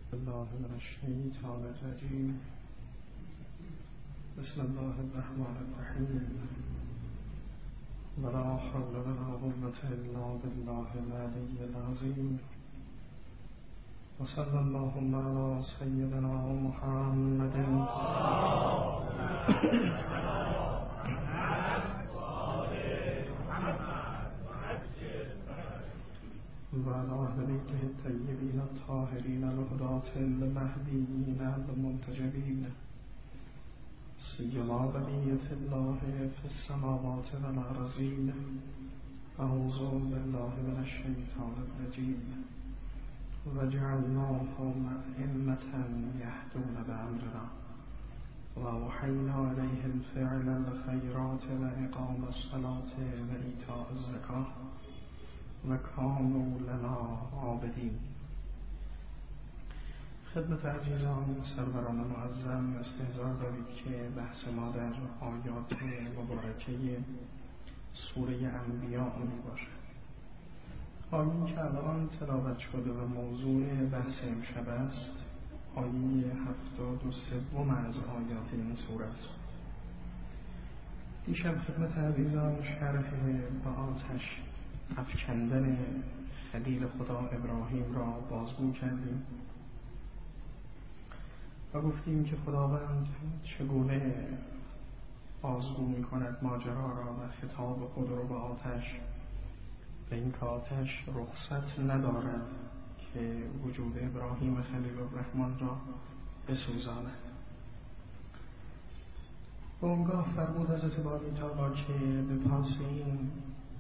الله من الشیطان الرجیم. بسم الله الرحمن الرحیم. ولا حول ولا قوة الا بالله العلی العظیم. وصلی اللهم علی سیدنا محمد وعلى أهل بيته الطيبين الطاهرين الهداة المهديين المنتجبين سيما بقية الله في السماوات والأرضين. أعوذ بالله من الشيطان الرجيم. وجعلناهم أئمة يهدون بأمرنا وأوحينا إليهم فعل الخيرات وإقام الصلاة وإيتاء الزكاة وكانوا لنا عابدين. خدمت عزیزان سروران معظم استحضار دارید که بحث ما در آیات مبارکه سوره انبیاء می باشد. آیه که الان تلاوت شده و موضوع بحث امشب است آیه 73 از آیات این سوره است. دیشب خدمت عزیزان شرح با آتش افکندن خلیل خدا ابراهیم را بازگو کردیم و گفتیم که خداوند چگونه بازگو می کند ماجرا را و خطاب خود را به آتش، به این که آتش رخصت ندارد که وجود ابراهیم خلیل الرحمن را بسوزاند. و اونگاه فرمود حضرت باری تعالی که به پاس این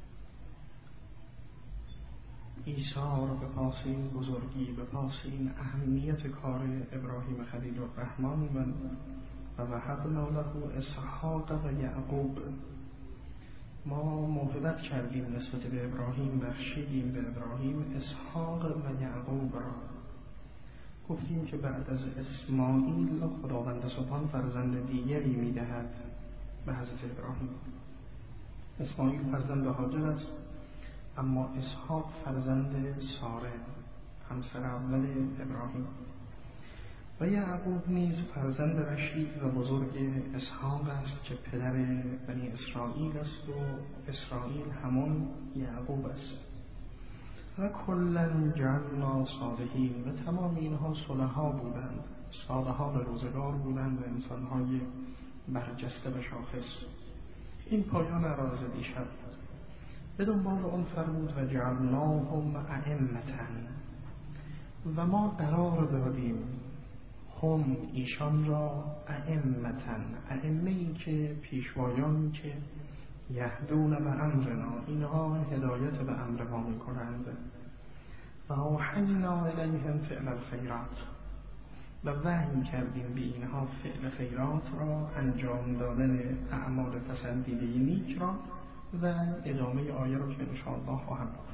ایثار، به پاس این بزرگی، به پاس این اهمیت کار ابراهیم خلیل الرحمن و وهبنا له اسحاق و یعقوب، ما موهبت کردیم نسبت به ابراهیم، بخشیدیم به ابراهیم اسحاق و یعقوب را. گفتیم که بعد از اسماعیل خداوند سبحان فرزند دیگری میدهد به حضرت ابراهیم. اسماعیل فرزند هاجر است، اما اسحاق فرزند ساره همسر اول ابراهیم و یعقوب نیز فرزند رشید و بزرگ اسحاق است که پدر بنی اسرائیل است و اسرائیل همون یعقوب است. و کلاً جعلنا صالحین، و تمام اینها صلحا بودند، صالحا به روزگار بودند و انسانهای برجسته و شاخص. این پایان عرض دیشب. به دنبال آن فرمود و جعلناهم ائمة، و ما قرار دادیم هم ایشان را ائمة، ائمه‌ای که پیشوایان که یهدون به امرنا، اینها هدایت به امر ما می کنند. و اوحینا الیهم فعل الخیرات، و وحی کردیم به اینها فعل خیرات را، انجام دادن اعمال پسندیده نیک را، و ادامه آیه رو که انشاءالله خواهم گفت.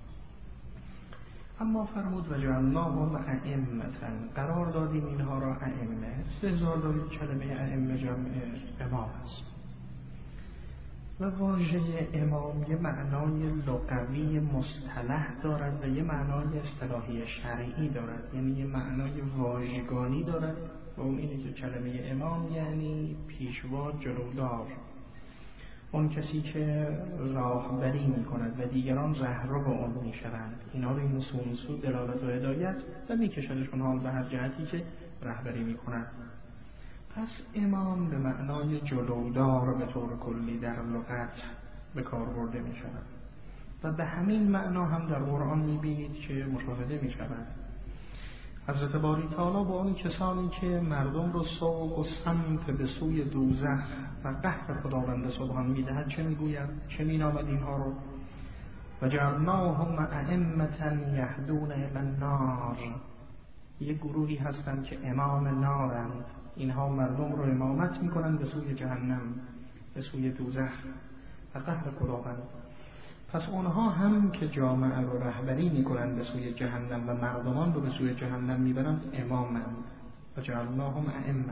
اما فرمود و جعلناهم ائمة، قرار دادیم اینها را ائمه. استحضار دارید کلمه ائمه جمع امام است و واژه امام یه معنای لغوی مصطلح دارد و یه معنای اصطلاحی شرعی دارد، یعنی یه معنای واژگانی دارد و اون اینه که کلمه امام یعنی پیشوا، جلودار، اون کسی که راهبری می کند و دیگران رهرو به اون می شوند. اینا رو این سو دلالت و هدایت و می کشدشون حال به هر جهتی که رهبری می کند. پس امام به معنای جلودار به طور کلی در لغت به کار برده می شود و به همین معنا هم در قرآن می بینید که مشاهده می شود. حضرت باری تعالی با اون کسانی که مردم رو سوق و سمت به سوی دوزخ و قهر خداوند سبحان میدهد چه میگوید، چه مینامد اینها رو؟ و جعلناهم ائمة یهدون الی النار، یه گروهی هستند که امام نارند، اینها مردم رو امامت میکنند به سوی جهنم، به سوی دوزخ و قهر خداوند. پس اونها هم که جامعه رو رهبری میکنند به سوی جهنم و مردمان رو به سوی جهنم میبرند امامند. و جعلناهم ائمة.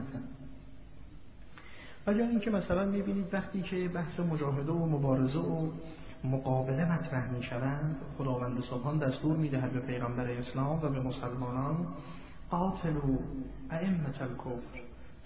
و یا اینکه مثلا میبینید وقتی که بحث مجاهده و مبارزه و مقابله مطرح میشوند، خداوند سبحان دستور میدهد به پیغمبر اسلام و به مسلمانان قاتلوا ائمة الکفر،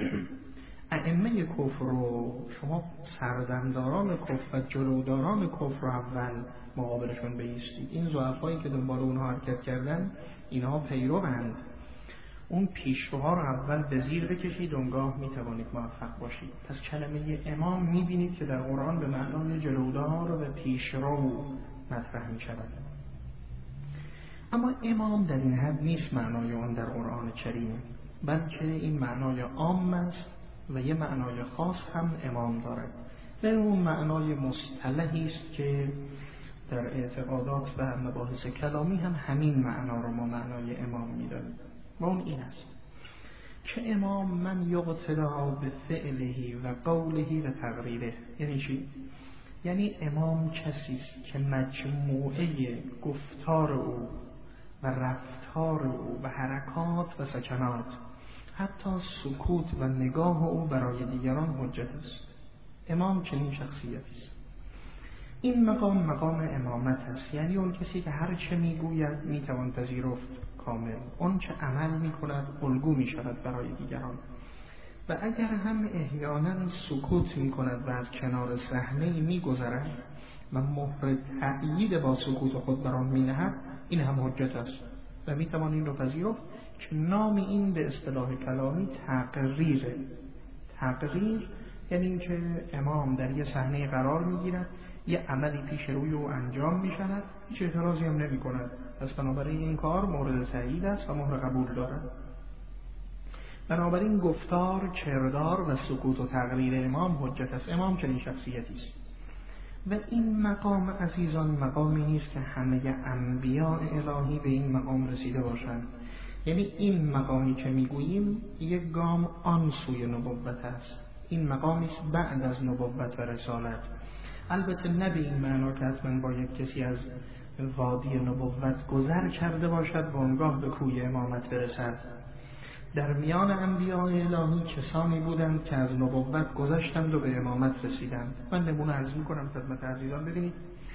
ائمه کفر رو شما سردمداران کفر و جلوداران کفر رو اول مقابلشون بایستید. این ضعفایی که دنبال اونها حرکت کردن اینها پیروند، اون پیشروها رو اول به زیر بکشید، اونگاه میتوانید موفق باشید. پس کلمه امام میبینید که در قرآن به معنای جلودار و پیشرو مطرح میشود. اما امام در این حد نیست معنای آن در قرآن کریم، بلکه این معنای عام است و یه معنای خاص هم امام دارد. و اون معنای مصطلحی است که در اعتقادات و مباحث کلامی هم همین معنا رو ما معنای امام می‌دانیم. و اون این است که امام من یقتدا به فعله و قوله و تقریره. یعنی چی؟ یعنی امام کسی است که مجموعه گفتار او و رفتار او و حرکات و سکنات، حتی سکوت و نگاه او برای دیگران حجت است. امام چنین شخصیتی است. این مقام امامت است، یعنی اون کسی که هر چه میگوید میتوان پذیرفت کامل، اون چه عمل میکند الگو میشود برای دیگران. و اگر هم احیانا سکوت میکند و از کنار صحنه میگذرد و مهر تأیید با سکوت خود بر آن مینهد، این هم حجت است و میتوان این رو پذیرفت که نام این به اصطلاح کلامی تقریره. تقریر یعنی اینکه امام در یه صحنه قرار میگیرد، یه عملی پیش روی او انجام میشود، هیچ اعتراضی هم نمی کند. پس بنابراین این کار مورد تایید است و مهر قبول دارد. بنابراین گفتار، کردار و سکوت و تقریر امام حجت است. امام چنین شخصیتی است. و این مقام عزیزان مقامی نیست که همه انبیاء الهی به این مقام رسیده باشند. یعنی این مقامی که میگوییم یک گام آن سوی نبوت است. این مقامی است بعد از نبوت و رسالت. البته نه به این معنا که حتما باید کسی از وادی نبوت گذر کرده باشد و آنگاه به کوی امامت برسد. در میان انبیاء الهی کسانی بودند که از نبوت گذشتند و به امامت رسیدند. من نمونه عرض می‌کنم خدمت عزیزان. ببینید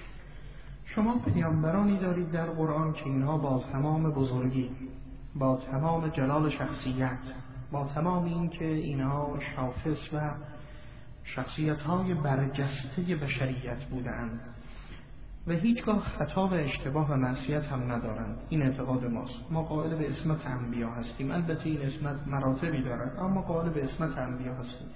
شما پیامبرانی دارید در قرآن که اینها با تمام بزرگی، با تمام جلال شخصیت، با تمام این که اینها شاخص و شخصیت‌های برجسته بشریت بودند و هیچگاه خطا و اشتباه و معصیت هم ندارند. این اعتقاد ماست. ما قائل به عصمت انبیا هستیم. البته این عصمت مراتبی دارد، اما قائل به عصمت انبیا هستیم.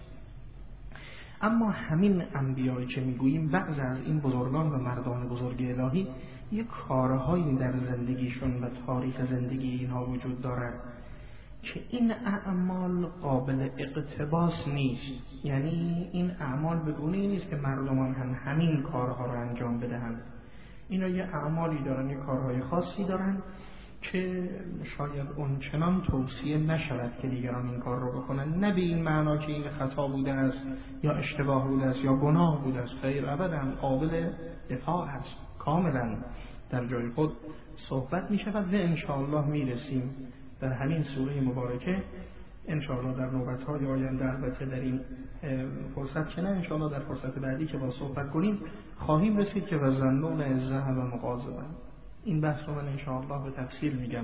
اما همین انبیایی که میگوییم بعض از این بزرگان و مردان بزرگ الهی یک کارهایی در زندگیشون و تاریخ زندگی اینها وجود دارد که این اعمال قابل اقتباس نیست. یعنی این اعمال به گونه‌ای نیست که مردمان هم همین کارها رو انجام بدهند. اینا یه اعمالی دارن، یه کارهای خاصی دارن که شاید اون چنان توصیه نشود که دیگران این کار رو بکنن. نه به این معنا که این خطا بوده است یا اشتباه بوده است یا گناه بوده است. خیر، ابداً قابل دفاع است. کاملا در جای خود صحبت می شود و انشاءالله می رسیم در همین سوره مبارکه انشاءالله در نوبت‌های آینده، البته در این فرصت که نه، انشاءالله در فرصت بعدی که با صحبت کنیم خواهیم رسید که وزنون الذهب مغاضبا. این بحث رو من انشاءالله به تفصیل میگم.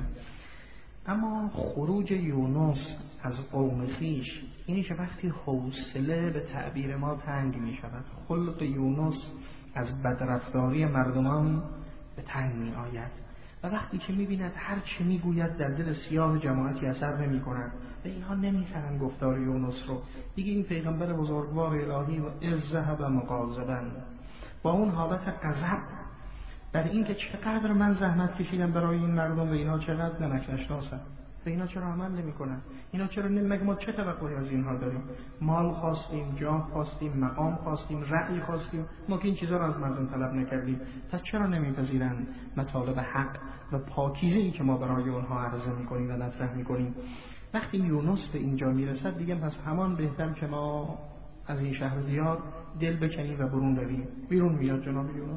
اما خروج یونس از قوم خویش، اینی که وقتی حوصله به تعبیر ما تنگ می شود، خلق یونس از بدرفتاری مردمان به تنگ می آید و وقتی که می بیند هر چه می گوید در دل سیاه جماعتی اثر نمی کند و اینها نمی فهمند گفتار یونس رو، دیگه این پیغمبر بزرگوار الهی و الذهب مغاضبا با اون حالت غضب بر این که چقدر من زحمت کشیدم برای این مردم و اینا چقدر نمک نشناسن و اینا چرا عمل نمی کنن، اینا چرا مگه ما چه توقعی از اینها داریم؟ مال خواستیم، جاه خواستیم، مقام خواستیم، رأی خواستیم، ما که این چیزا رو از مردم طلب نکردیم، پس چرا نمیپذیرن مطالب حق و پاکیزه‌ای که ما برای اونها عرضه میکنیم و مطرح میکنیم؟ وقتی یونس به اینجا میرسد دیگه پس همان بهتر که ما از این شهر دیار دل بکنیم و برون رویم. بیرون میاد جناب یونس.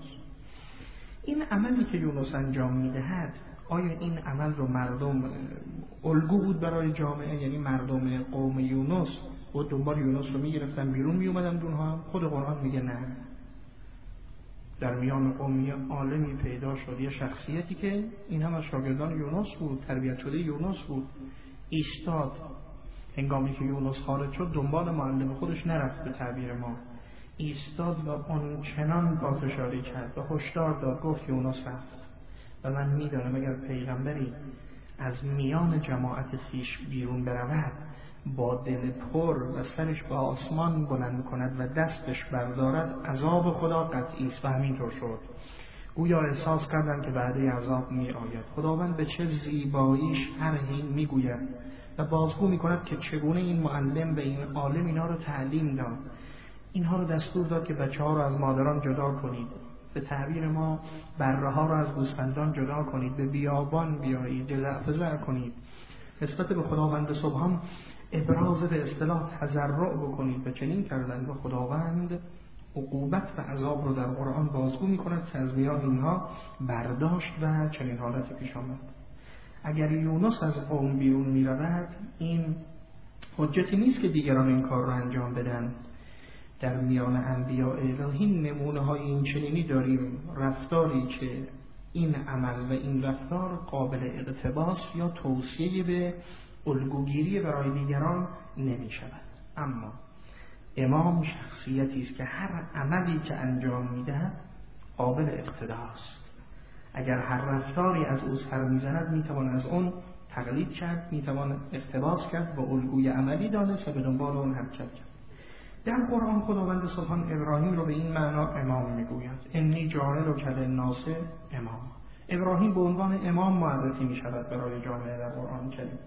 این عملی که یونس انجام میدهد، آیا این عمل رو مردم الگو بود برای جامعه؟ یعنی مردم قوم یونس و دنبال یونس رو میگرفتن بیرون میومدن اونها؟ خود قرآن میگه نه. در میان قومی عالمی پیدا شد، یه شخصیتی که این هم از شاگردان یونس بود، تربیت شده یونس بود، ایستاد. هنگامی که یونس خارج شد دنبال معلم خودش نرفت، به تعبیر ما ایستاد و آنچنان پافشاری کرد و هشدار داد، گفت یونس رفت و من میدانم اگر پیغمبری از میان جماعت خویش بیرون برود با دل پر و سرش به آسمان بلند کند و دستش بردارد عذاب خدا قطعی است. و همینطور شد. گویا احساس کردند که بعد عذاب می آید. خداوند به چه زیباییش هر حین می گوید و بازگو می کند که چگونه این معلم به این عالم اینا رو تعلیم داد. اینها رو دستور داد که بچه ها رو از مادران جدا کنید، به تعبیر ما بره ها رو از گوسفندان جدا کنید، به بیابان بیایید، جزع فزع کنید، نسبت به خداوند سبحان ابراز به اصطلاح تضرع بکنید. و چنین کردند و خداوند عقوبت و عذاب رو در قرآن بازگو می کند که از میان اینها برداشت و چنین حالتی پیش آمد. اگر یونس از قوم بیرون می رود، این حجتی نیست که دیگران این کار رو انجام بدن. در میان انبیاء الهی نمونه های این چنینی داریم، رفتاری که این عمل و این رفتار قابل اقتباس یا توصیه به الگوگیری برای دیگران نمی شود. اما امام شخصیتی است که هر عملی که انجام می‌دهد قابل اقتداست. اگر هر رفتاری از او سر می‌زند می‌توان از اون تقلید کرد، می‌توان اقتباس کرد و الگوی عملی دانست و به دنبال اون حرکت کرد. در قرآن خداوند سبحان ابراهیم رو به این معنا امام می‌گوید، انی جاعلک للناس امام. ابراهیم به عنوان امام معرفی می‌شود برای جامعه در قرآن کریم.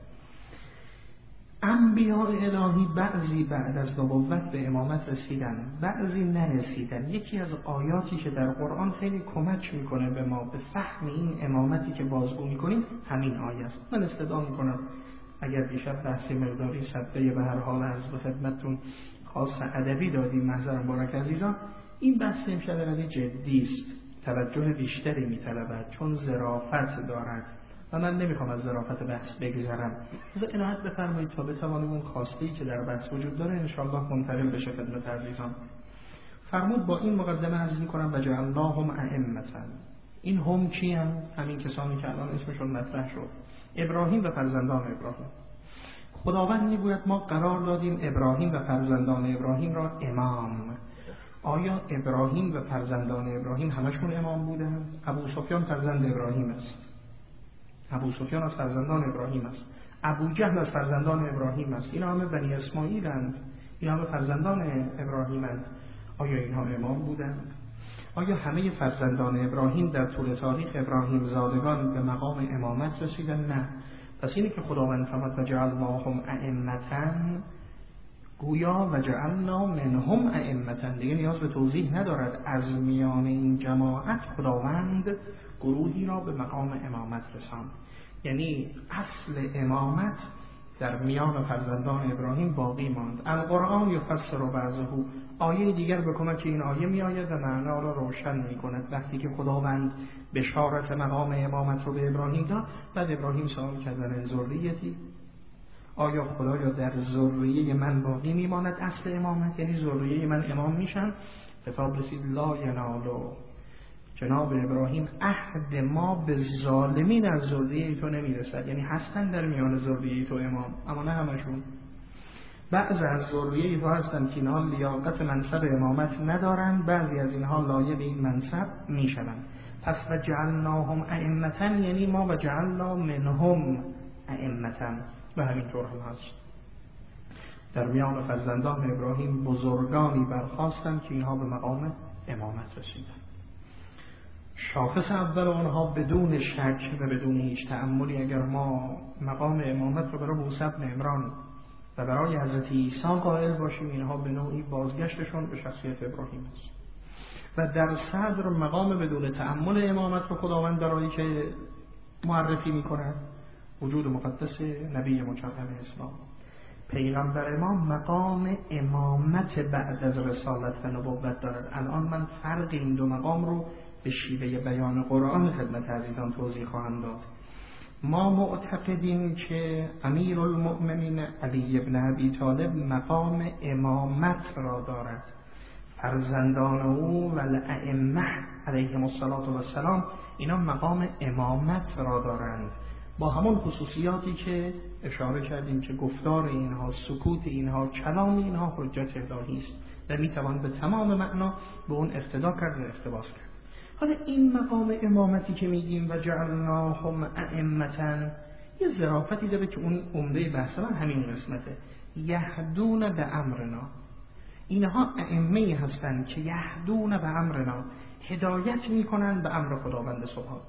انبیاء الهی بعضی بعد از نبوت به امامت رسیدن، بعضی نرسیدن. یکی از آیاتی که در قرآن خیلی کمک میکنه به ما به فهم این امامتی که بازگو میکنیم همین آیه است. من استدعا میکنم اگر دیشب بحث مقداری سبقه به هر حال از به خدمتتون خاص ادبی دادیم، محضر مبارک عزیزان، این بحث امشب خیلی جدی است، توجه بیشتری میطلبد چون ظرافت دارد و من نمیخوام از ظرافت بحث بگذرم. از عنایت بفرمایید تا بتوانیم اون خواسته‌ای که در بحث وجود داره انشاءالله منتقل بشه خدمت عزیزان. فرمود با این مقدمه عرض می‌کنم و جعلناهم ائمة. این هم کیان؟ همین کسانی که الان اسمشون مطرح شد، ابراهیم و فرزندان ابراهیم. خداوند میگوید ما قرار دادیم ابراهیم و فرزندان ابراهیم را امام. آیا ابراهیم و فرزندان ابراهیم همشون امام بودند؟ ابو سفیان فرزند ابراهیم است. ابو سفیان از فرزندان ابراهیم است. ابو جهل از فرزندان ابراهیم است. اینا همه بنی اسماعیلند. اینا همه فرزندان ابراهیمند. آیا اینها امام بودند؟ آیا همه فرزندان ابراهیم در طول تاریخ ابراهیم زادگان به مقام امامت رسیدن؟ نه. پس اینی که خداوند فرمود و جعلناهم ائمة، گویا و جعلنا منهم ائمة دیگه نیاز به توضیح ندارد. از میان این جماعت خداوند گروهی را به مقام امامت رساند. یعنی اصل امامت در میان فرزندان ابراهیم باقی ماند. القرآن یفسر بعضه، آیه دیگر به کمک این آیه می آید و معنا را روشن می کند. وقتی که خداوند بشارت مقام امامت رو به ابراهیم داد، بعد ابراهیم سوال کرد من ذریتی، آیا خدایا در ذریه من باقی می ماند اصل امامت؟ یعنی ذریه من امام میشن؟ خطاب رسید لا ینالو، جناب ابراهیم عهد ما به ظالمین از ذریه تو نمیرسد. یعنی هستن در میان ذریه تو امام، اما نه همشون. بعضی از ذریه تو هستن که اینها لیاقت منصب امامت ندارن، بعضی از اینها لایق این منصب میشوند. پس و جعلناهم ائمة یعنی ما و جعلنا منهم ائمة و همینطور هم هست. در میان فرزندان ابراهیم بزرگانی برخاستند که اینها به مقام امامت رسیدند. شاخص اول آنها بدون شک و بدون هیچ تأملی اگر ما مقام امامت رو برای موسی بن عمران و برای حضرت عیسی قائل باشیم، اینها به نوعی بازگشتشون به شخصیت ابراهیم است. و در صدر مقام بدون تأمل امامت رو خداوند برای که معرفی می‌کند وجود مقدس نبی مکرم اسلام. پیغمبر ما مقام امامت بعد از رسالت و نبوت دارد. الان من فرق این دو مقام رو به شیوه بیان قرآن خدمت عزیزان توضیح خواهم داد. ما معتقدیم که امیرالمؤمنین علی بن ابی طالب مقام امامت را دارد. فرزندان او و الائمه علیهم الصلاة و السلام اینا مقام امامت را دارند. با همون خصوصیاتی که اشاره کردیم که گفتار اینها، سکوت اینها، کلام اینها حجت الهی است و میتوان به تمام معنا به اون اقتدا کرد و اقتباس کرد. حالا این مقام امامتی که میگیم و جعلناهم ائمة، یه ظرافتی داره که اون عمده بحث من همین قسمته. یهدون به امرنا، اینها ائمه هستند که یهدون به امرنا، هدایت میکنن به امر خداوند سبحان.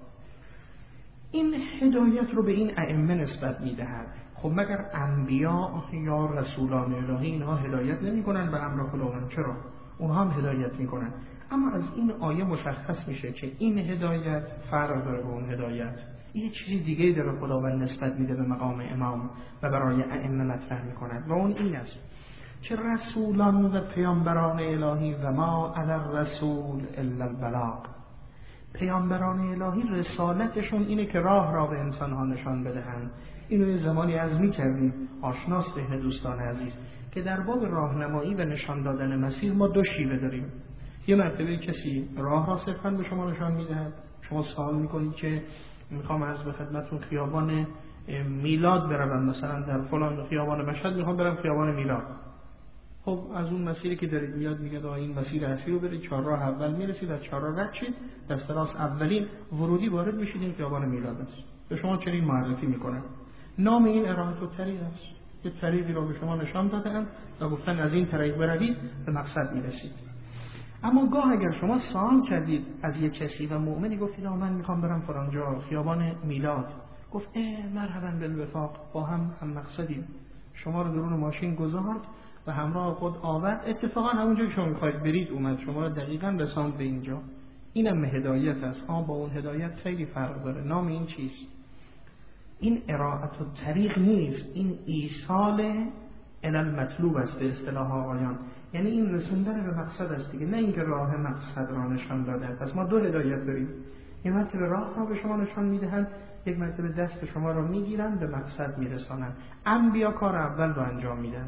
این هدایت رو به این ائمه نسبت میدهد. خب مگر انبیا یا رسولان الهی اینها هدایت نمیکنن به امر خداوند؟ چرا؟ اونها هم هدایت میکنن. اما از این آیه مشخص میشه که این هدایت فرق داره با اون هدایت. یه چیزی دیگه داره خداوند نسبت میده به مقام امام و برای ائمه مطرح میکند و اون این است که رسولان و پیامبران الهی و ما علی الرسول الا البلاغ، پیامبران الهی رسالتشون اینه که راه را به انسانها نشان بدهند. اینو یه زمانی از میکردیم، آشناس ذهن دوستان عزیز، که در باب راهنمایی و نشان دادن مسیر ما دو شیوه داریم. یه مرتبه کسی راه را صرفاً به شما نشان میدهد، شما سوال میکنید که میخوام عرض به خدمتتون خیابان میلاد بروم، مثلا در فلان خیابان مشهد میخوام برم خیابان میلاد. خب از اون مسیری که دارید میاد میگه این مسیر اصلی رو برید، چهارراه اول میرسید، از چهارراه رد شید، دست راست اولین ورودی وارد میشید، این خیابان میلاد است. به شما چنین معرفی میکنن. نام این ارائه الطریق است. یه طریقی رو به شما نشان دادن و گفتن از این طریق بروید به مقصد میرسید. اما گاه اگر شما سوال کردید از یک کسی و مؤمنی گفتید من میخوام برم فلان جا خیابان میلاد، گفت مرحبا بالوفاق، با هم مقصدیم، شما رو درون ماشین گذارد و همراه خود آورد، اتفاقا همونجا که شما میخواید برید اومد، شما رو دقیقاً رساند به اینجا. اینم هدایت است. با اون هدایت خیلی فرق داره. نام این چیست؟ این ارائه الطریق نیست، این ایصال الی المطلوب است به اصطلاح آقایان. یعنی این رسوندن به مقصد است دیگه، نه اینکه راه مقصد را نشان دادن. پس ما دو هدایت داریم، یک مرتبه راه را به شما نشان میدهند، یک مرتبه دست شما را میگیرند به مقصد میرسانند. انبیا کار اول رو انجام میدن.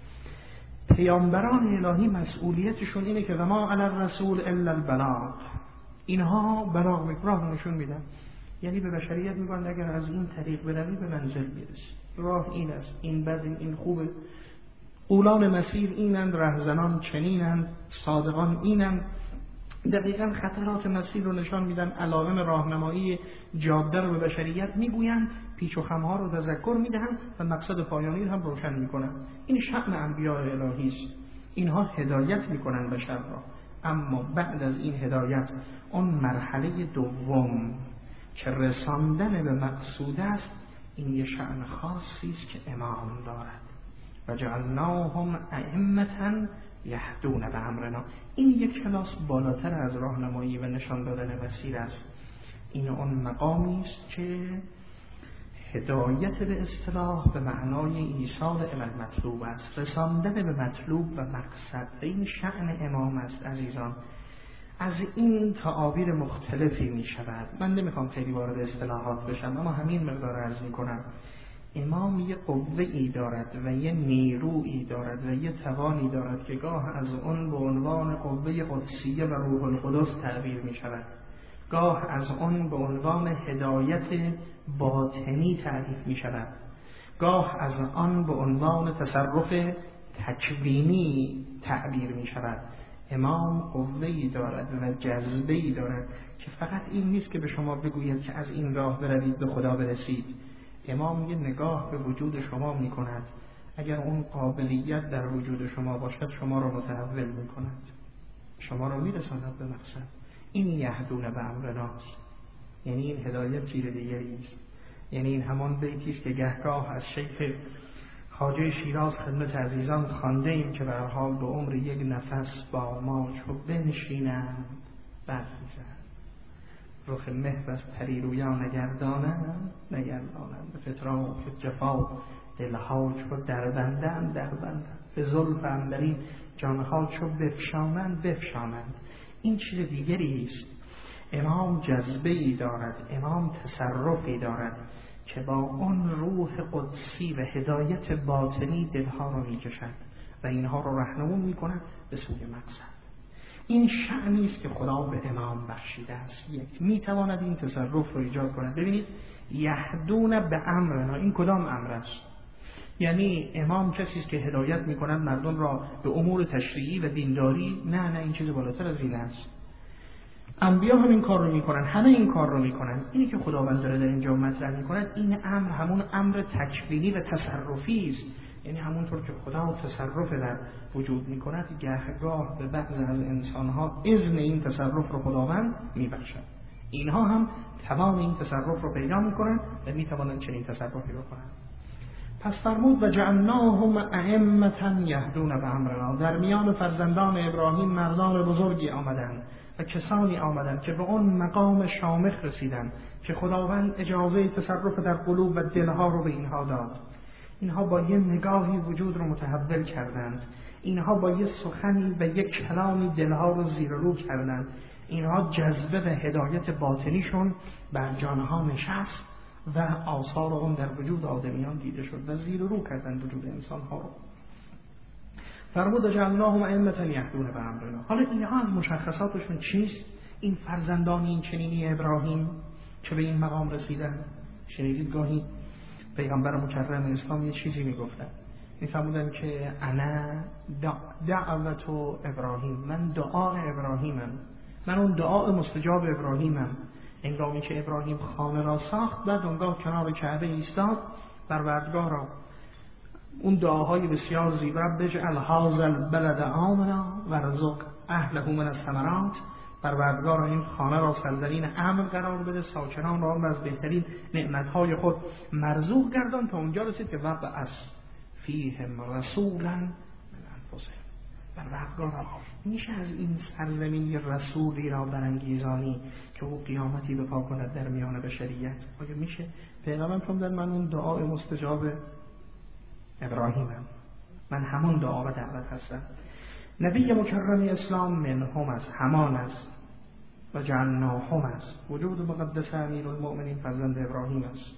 پیامبران الهی مسئولیتشون اینه که و ما علی الرسول الا البلاغ، اینها بلاغ راه نشون میدن. یعنی به بشریت میگن اگر از این طریق بروی به منزل میرسی، راه این است، این بد، این خوبه، قولان مسیر اینند، رهزنان چنینند، صادقان اینند، دقیقاً خطرات مسیر رو نشان میدن، علائم راهنمایی جاده رو به بشریت میگویند، پیچ و خم‌ها رو تذکر میدهند و مقصد پایانی هم روشن میکنن. این شأن انبیاء الهی است. اینها هدایت میکنن بشر را. اما بعد از این هدایت اون مرحله دوم که رساندن به مقصود است، این یه شأن خاصی است که امام دارد. و جعلناهم ائمة یهدون به امرنا. این یک کلاس بالاتر از راهنمایی و نشان دادن مسیر است. این اون مقامی است که هدایت به اصطلاح به معنای ایصال الی المطلوب است، رساندن به مطلوب و مقصد. این شأن امام است عزیزان. از این تعابیر مختلفی می شود. من نمیخوام خیلی وارد اصطلاحات بشم، اما همین مقدار عرض می کنم. امام یه قوه‌ای دارد و یه نیرویی دارد و یه توانی دارد که گاه از اون به عنوان قوه قدسیه و روح القدس تعبیر می شود، گاه از اون به عنوان هدایت باطنی تعریف می شود، گاه از آن به عنوان تصرف تکوینی تعبیر می شود. امام قوه‌ای دارد و جذبه‌ای دارد که فقط این نیست که به شما بگوید که از این راه بروید به خدا برسید. امام یه نگاه به وجود شما می کند. اگر اون قابلیت در وجود شما باشد، شما را متحول می کند، شما را می رساند به مقصد. این یهدون به امرناست. یعنی این هدایت چیز دیگری است. یعنی این همان بیتی است که گهگاه از شیخ خواجه شیراز خدمت عزیزان خوانده ایم که به هر حال به عمر یک نفس با ما چو بنشینند برخیزند، رخ مهر از پریرویان نگردانند به فتراک جفا دلها چو دربندند به زلف عنبرین جانها چو بفشانند. این چیز دیگری است. امام جذبه‌ای دارد، امام تصرفی دارد که با اون روح قدسی و هدایت باطنی دلها رو میکشد و اینها رو راهنمون میکند به سوی مقصد. این شأنی است که خدا به امام بخشیده است. یک میتواند این تصرف رو ایجاد کند. ببینید یهدون به امرنا. این کدام امر است؟ یعنی امام کسی است که هدایت میکند مردم را به امور تشریعی و دینداری؟ نه، این چیز بالاتر از این است. انبیا هم این کار رو میکنن، همه این کار رو میکنن. اینی که خداوند داره در اینجا مطرح میکند، این امر همون امر تکوینی و تصرفی است. یعنی همونطور که خدا تصرف در وجود میکند، گهگاه به بعض از انسانها اذن این تصرف رو خداوند میبخشد. اینها هم توان این تصرف رو پیدا میکنن و میتوانند چنین تصرفی رو کنند. پس فرمود و جعلناهم ائمة یهدون بامرنا. در میان فرزندان ابراهیم مردان بزرگی آمدند و کسانی آمدند که به اون مقام شامخ رسیدند که خداوند اجازه تصرف در قلوب و دلها رو به اینها داد. اینها با یه نگاهی وجود رو متحول کردند. اینها با یه سخنی و یک کلامی دلها رو زیر و رو کردند. اینها جذبه و هدایت باطنیشون بر جانها نشست و آثار اون در وجود آدمیان دیده شد و زیر و رو کردن وجود انسانها رو. فرمود جعلناهم ائمة یهدون بامرنا. حالا اینها از مشخصاتشون چیست؟ این فرزندان این چنینی ابراهیم که به این مقام رسیدن. شنیدید گاهی پیغمبر مکرم اسلام یه چیزی میگفتن، میفرمودن که انا دعوت ابراهیم، من دعای ابراهیمم، من اون دعای مستجاب ابراهیمم. هنگامی که ابراهیم خانه را ساخت، بعد اونگاه کنار کعبه ایستاد، پروردگار را اون دعاهای بسیار زیبا، رب اجعل هذا البلد آمنا وارزق اهله من الثمرات، پروردگار این خانه را سرزمین امن قرار بده، ساکنان را از بهترین نعمتهای خود مرزوق گردان، تا اونجا رسید که وبعث فیهم رسولا من انفسهم. پروردگار میشه از این سرزمین یه رسولی را برانگیزانی که او قیامتی بپا کند در میان بشریت؟ آیا میشه؟ پیغمبر فرمود من اون دعای مستجاب ابراهیمم، من همون دعا و دعوت هستم. نبی مکرم اسلام منهم است، همان است و جعلناهم است. وجود مقدس امیرالمؤمنین فرزند ابراهیم است.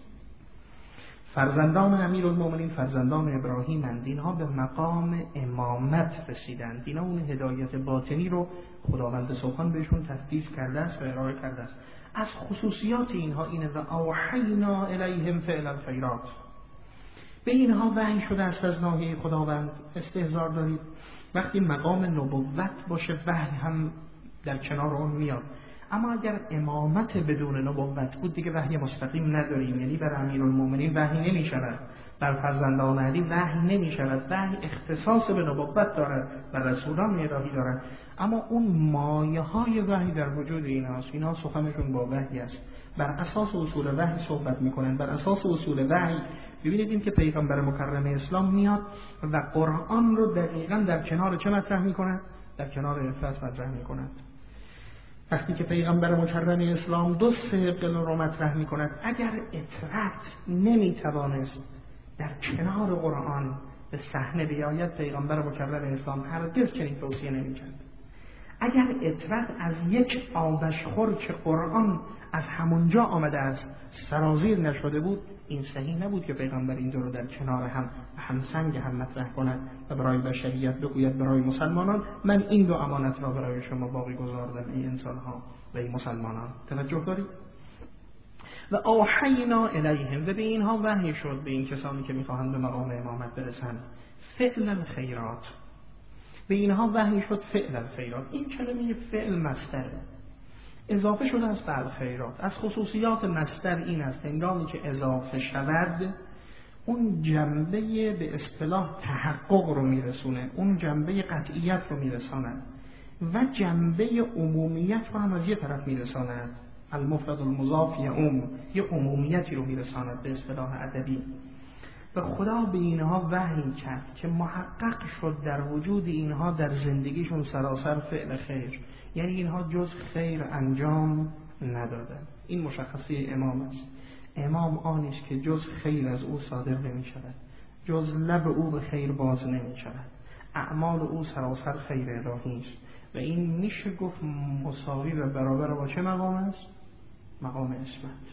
فرزندان امیرالمؤمنین فرزندان ابراهیم اند. اینها به مقام امامت رسیدند. اینا اون هدایت باطنی رو خداوند سبحان بهشون تفویض کرده است و ارائه کرده است. از خصوصیات اینها اینه و اوحینا الیهم فعل الخیرات. به اینها وحی شده است از ناحیه خداوند. استحضار دارید وقتی مقام نبوت باشه وحی هم در کنار اون میاد. اما اگر امامت بدون نبوت بود دیگه وحی مستقیم نداریم. یعنی بر امیرالمؤمنین وحی نمی شود، بر فرزندان علی وحی نمی شود. وحی اختصاص به نبوت دارد و رسولان الهی دارد، اما اون مایه های وحی در وجود ایناست. اینا سخنشون با وحی است، بر اساس اصول وحی صحبت میکنن، بر اساس اصول وحی. ببینید این که پیغمبر مکرم اسلام میاد و قرآن رو دقیقاً در کنار چه مطرح میکنه؟ در کنار عفت مطرح میکند. وقتی که پیغمبر مکرم اسلام دو سیقل رو مطرح میکند، اگر اطرت نمیتوانست در کنار قرآن به صحنه بیاید، پیغمبر مکرم اسلام هرگز چنین توصیه نمیکرد. اگر اطرت از یک آبشخور که قرآن از همونجا آمده است سرازیر نشده بود، این صحیح نبود که پیغمبر این دو رو در کنار هم همسنگ هم مطرح کند و برای بشریت بگوید برای مسلمانان من این دو امانت را برای شما باقی گذاردم ای انسانها و ای مسلمانان. توجه دارید؟ و اوحینا الیهم، و به اینها وحی شد، به این کسانی که میخواهند به مقام امامت برسند، فعل الخیرات. به اینها وحی شد فعل الخیرات. این کلمه فعل مصدره، اضافه شده از فعل خیرات. از خصوصیات مصدر این است هنگامی که اضافه شود اون جنبه به اصطلاح تحقق رو میرسونه، اون جنبه قطعیت رو میرساند و جنبه عمومیت رو هم از یه طرف میرساند. المفرد المضاف یه عمومیتی رو میرساند به اصطلاح ادبی. و خدا به اینها وحی کرد که محقق شد در وجود اینها در زندگیشون سراسر فعل خیر، یعنی اینها جز خیر انجام ندادن. این مشخصه امام است. امام آنی است که جز خیر از او صادر نمی شود، جز لب او به خیر باز نمی شود. اعمال او سراسر خیر الهی است و این میشه گفت مساوی و برابر با چه مقام است؟ مقام اسمت.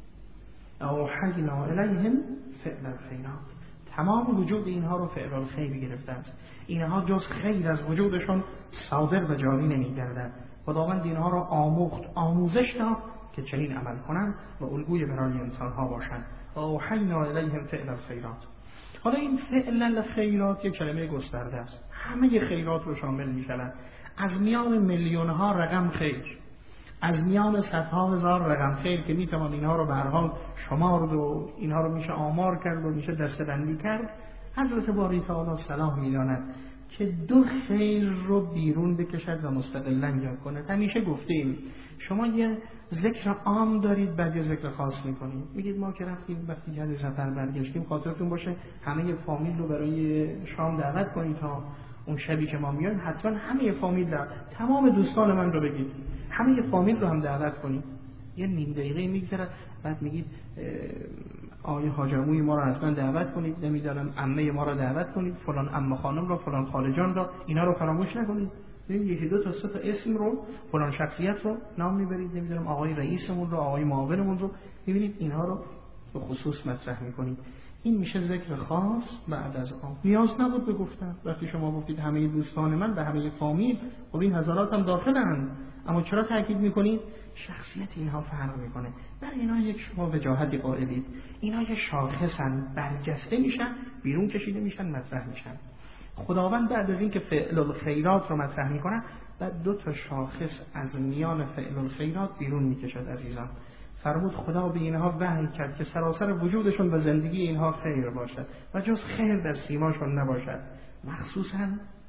اوحینا الیهم فعل الخیرات. تمام وجود اینها رو فعل الخیر گرفته است. اینها جز خیر از وجودشون صادر و جاری نمی‌گردد. خداوند اینها را آموخت، آموزش داد که چنین عمل کنند و الگوی برای انسانها باشند. و اوحینا الیهم فعل الخیرات. حالا این فعل الخیرات یک کلمه گسترده است، همه خیرات رو شامل می‌شود. از میان میلیون‌ها رقم خیر، از میان صدها هزار رقم خیر که میتوان اینها رو به هر حال شمارد و اینها رو میشه آمار کرد و میشه دسته‌بندی کرد، حضرت باری تعالی صلاح می‌داند که دو خیر رو بیرون بکشد و مستقلاً یاد کند. همیشه گفتیم شما یه ذکر عام دارید بعد یه ذکر خاص میکنید. میگید ما که رفتیم وقتی جد سفر برگشتیم خاطرتون باشه همه فامیل رو برای شام دعوت کنید، تا اون شبی که ما میایم حتما همه فامیل دعوت، تمام دوستان من رو بگید، همه فامیل رو هم دعوت کنید. یه نیم دقیقه میگذره بعد میگید آقای حاج عموی ما رو حتما دعوت کنید، نمیدونم عمه ما رو دعوت کنید، فلان عمه خانم رو، فلان خاله جان رو، اینا رو فراموش نکنید. یکی دو تا سه تا اسم رو، فلان شخصیت رو نام میبرید، نمیدونم آقای رئیسمون رو، آقای معاونمون رو، میبینید اینها رو به خصوص مطرح میکنید. این میشه ذکر خاص بعد از آن. نیاز نبود بگفتن. وقتی شما گفتید همه دوستان من به همه فامیل، خب این حضرات هم داخلن، اما چرا تاکید میکنید؟ شخصیت اینها فرق میکنه. برای اینا یک شما وجاهتی قائلید. اینا یک شاخصن، برجسته میشن، بیرون کشیده میشن، مطرح میشن. خداوند بعد از این که فعل الخیرات رو مطرح میکنه، بعد دو تا شاخص از میان فعل الخیرات بیرون میکشد. عزیزان فرمود خدا به اینها وحی کرد که سراسر وجودشون و زندگی اینها خیر باشد و جز خیر در سیماشون نباشد، مخصوصا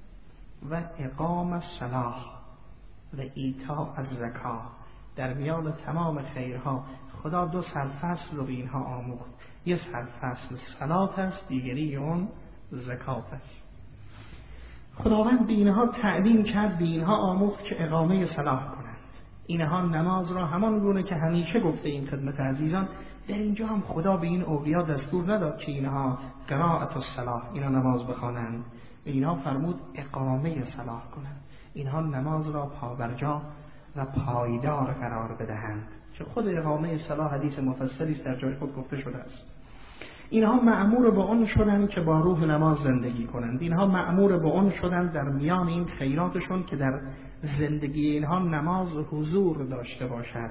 و اقام الصلاة و ایتاء الزکات. در میان تمام خیرها خدا دو سرفصل رو به اینها آموخت. یه سرفصل صلات است، دیگری اون زکات است. خداوند به اینها تعلیم کرد، به اینها آموخت که اقامه صلاح کنند. اینها نماز را همان گونه که همیشه گفته این خدمت عزیزان، در اینجا هم خدا به این اولیا دستور نداد که اینها قرائت الصلاح، اینا نماز بخوانند. به اینها فرمود اقامه صلاح کنند، اینها نماز را پابرجا و پایدار قرار بدهند. که خود اقامه صلاح حدیث مفصلی است، در جای خود گفته شده است. اینها مأمور به آن شدند که با روح نماز زندگی کنند. اینها مأمور به آن شدند در میان این خیراتشون که در زندگی اینها نماز حضور داشته باشد.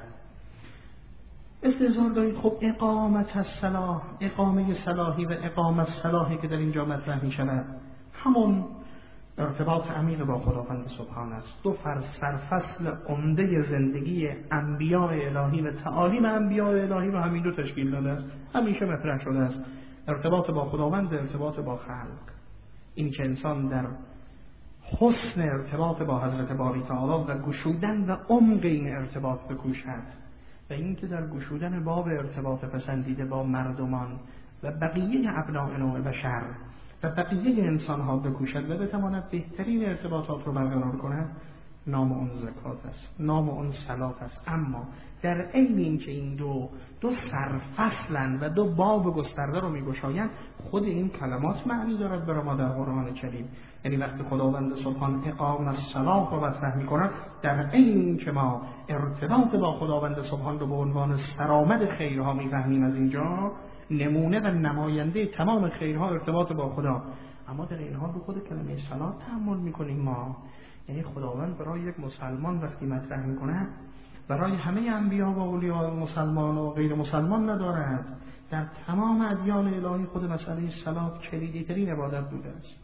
استظهار دارید خب اقامت الصلاح، اقامه صلاحی و اقامت صلاحی که در اینجا مطرح می شود همون ارتباط عمیق با خداوند سبحان است. دو سرفصل عمده زندگی انبیاء الهی و تعالیم انبیاء الهی رو همین دو تشکیل داده است، همیشه مطرح شده است. ارتباط با خداوند و ارتباط با خلق. این که انسان در حسن ارتباط با حضرت باری تعالی و گشودن و عمق این ارتباط بکوشد و این که در گشودن باب ارتباط پسندیده با مردمان و بقیه ابناء نوع بشر و بقیه انسان ها بکوشد و بتواند بهترین ارتباطات رو برقرار کند، نام اون زکات است، نام اون صلات است. اما در عین این که این دو سرفصلن و دو باب گسترده رو میگشایند، خود این کلمات معنی دارد برای ما در قرآن کریم. یعنی وقتی خداوند سبحان اقام الصلاة رو مطرح میکند، در عین این که ما ارتباط با خداوند سبحان رو به عنوان سرآمد خیرها میفهمیم، از اینجا نمونه و نماینده تمام خیرها ارتباط با خدا، اما در این حال رو خود کلمه صلات تأمل میکنیم ما. یعنی خداوند برای یک مسلمان وقتی مطرح میکنه، برای همه انبیا و اولیاء مسلمان و غیر مسلمان ندارد. در تمام ادیان الهی خود مسئله صلات کلیدی ترین عبادت بوده است.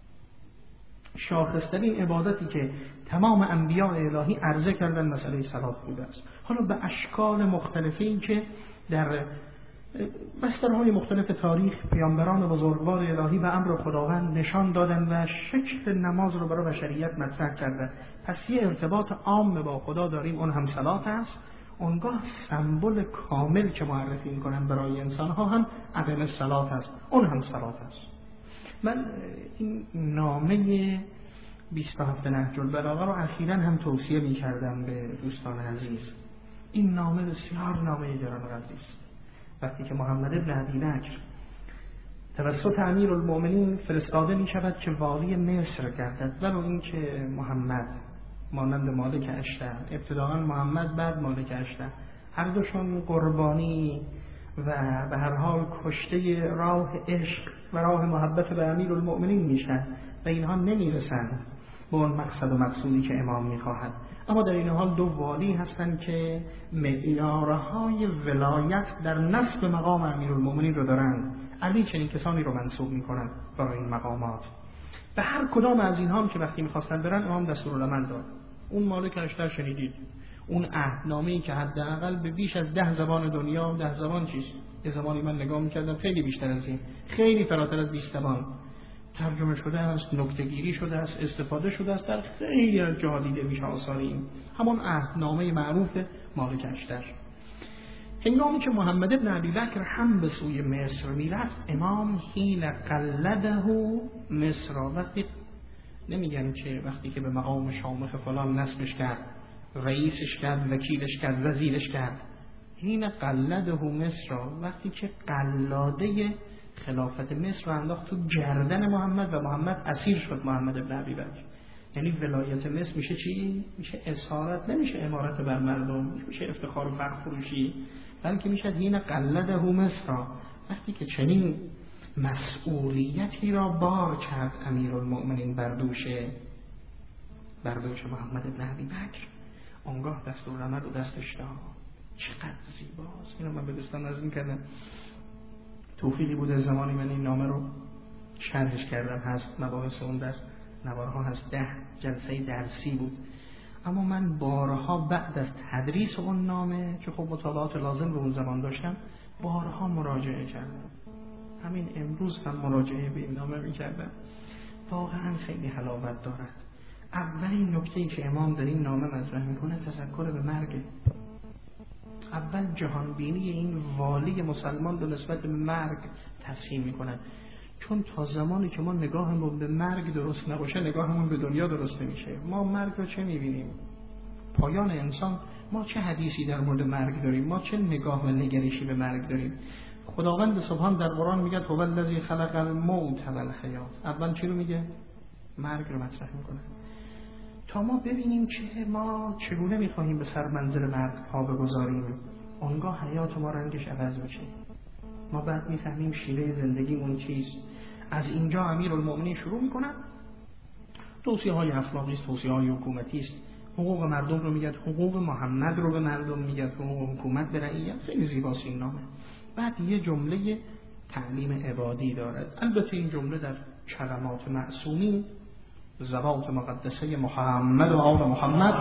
شاخصترین عبادتی که تمام انبیاء الهی عرضه کردن مسئله صلات بوده است. حالا به اشکال مختلفی که در بسترهای مختلف تاریخ پیامبران بزرگوار الهی به امر خداوند نشان دادن و شکل نماز رو برای بشریت مطرح کردن. پس یه ارتباط عام با خدا داریم، اون هم صلات است. اونگاه سمبل کامل که معرفی میکنن برای انسان ها هم عدم صلات است، اون هم صلات است. من این نامه 27 نهج البلاغه رو اخیراً هم توصیه میکردم به دوستان عزیز. این نامه بسیار نامه گرانقدری است. وقتی که محمد بن ابی بکر توسط امیرالمؤمنین فرستاده می شود که والی مصر گردد، ولو اینکه محمد مانند مالک اشتر، ابتداء محمد بعد مالک اشتر، هر دوشون قربانی و به هر حال کشته راه عشق و راه محبت به امیرالمؤمنین میشن و اینها نمیرسند به اون مقصد و مقصودی که امام میخواهد. اما در این حال دو والی هستند که معیارهای ولایت در نصب مقام امیرالمومنین رو دارند. علی چنین کسانی رو منصوب میکنند برای این مقامات. به هر کدام از اینها هم که وقتی میخواستن برن امام دستورالعمل داد. اون مالک اشتر شنیدید، اون عهدنامه‌ای که حداقل به بیش از 10 زبان دنیا، 10 زبان چیست؟ یه زمانی من نگاه میکردم خیلی بیشتر از این، خیلی فراتر از 20 زبان ترجمه شده است، نکته‌گیری شده است، استفاده شده است، در خیلی از جاها دیده میشه آثار این همون عهدنامه معروف مالک اشتر. هنگامی که محمد بن ابی بکر هم به سوی مصر میرفت، امام حین قلده مصر، وقتی نمیگن که وقتی که به مقام شامخ فلان نصبش کرد، رئیسش کرد، وکیلش کرد، وزیرش کرد، حین قلده مصر، وقتی که قلاده خلافت مصر رو انداخت تو گردن محمد و محمد اسیر شد. محمد بن ابی بکر یعنی ولایت مصر میشه چی؟ میشه اسارت، نمیشه امارت بر مردم، میشه افتخار و فخر فروشی، بلکه میشه حین قلده مصر، وقتی که چنین مسئولیتی را بار کرد امیرالمؤمنین بر دوش محمد بن ابی بکر، اونگاه دستورالعمل رو دستش داد. چقدر زیباست. اینو من به دوستان نظر کردم، توفیقی بود از زمانی من این نامه رو شرحش کردم، هست مباحث اون در نوارها هست، 10 جلسه درسی بود، اما من بارها بعد از تدریس اون نامه که خب مطالعات لازم رو اون زمان داشتم، بارها مراجعه کردم. همین امروز هم مراجعه به این نامه میکردم. واقعا خیلی حلاوت دارد. اولین نکته‌ای که امام در این نامه مطرح میکنه تذکر به مرگ. اول جهانبینی این والی مسلمان به نسبت به مرگ تصحیح میکنن، چون تا زمانی که ما نگاهمون به مرگ درست نباشه نگاهمون به دنیا درست نمیشه. ما مرگ رو چه میبینیم؟ پایان انسان. ما چه حدیثی در مورد مرگ داریم؟ ما چه نگاه و نگرشی به مرگ داریم؟ خداوند سبحان در قرآن میگه هو الذی خلق الموت و الحیات. اول چی رو میگه؟ مرگ رو مطرح میکنه تا ما ببینیم که ما چگونه میخواهیم به سر منزل مرگ پا بگذاریم، اونگاه حیات ما رنگش عوض میشه. ما بعد میفهمیم شیوه زندگیمون چیست. از اینجا امیرالمؤمنین شروع میکنن توصیه های اخلاقی است، توصیه های حکومتی است، حقوق مردم رو میگه، حقوق محمد رو به مردم میگه، حقوق حکومت به رعیت. خیلی زیباست این نامه. بعد یه جمله تعلیم عبادی دارد. البته این جمله در کلمات معصومین، زبات مقدسه محمد و آل محمد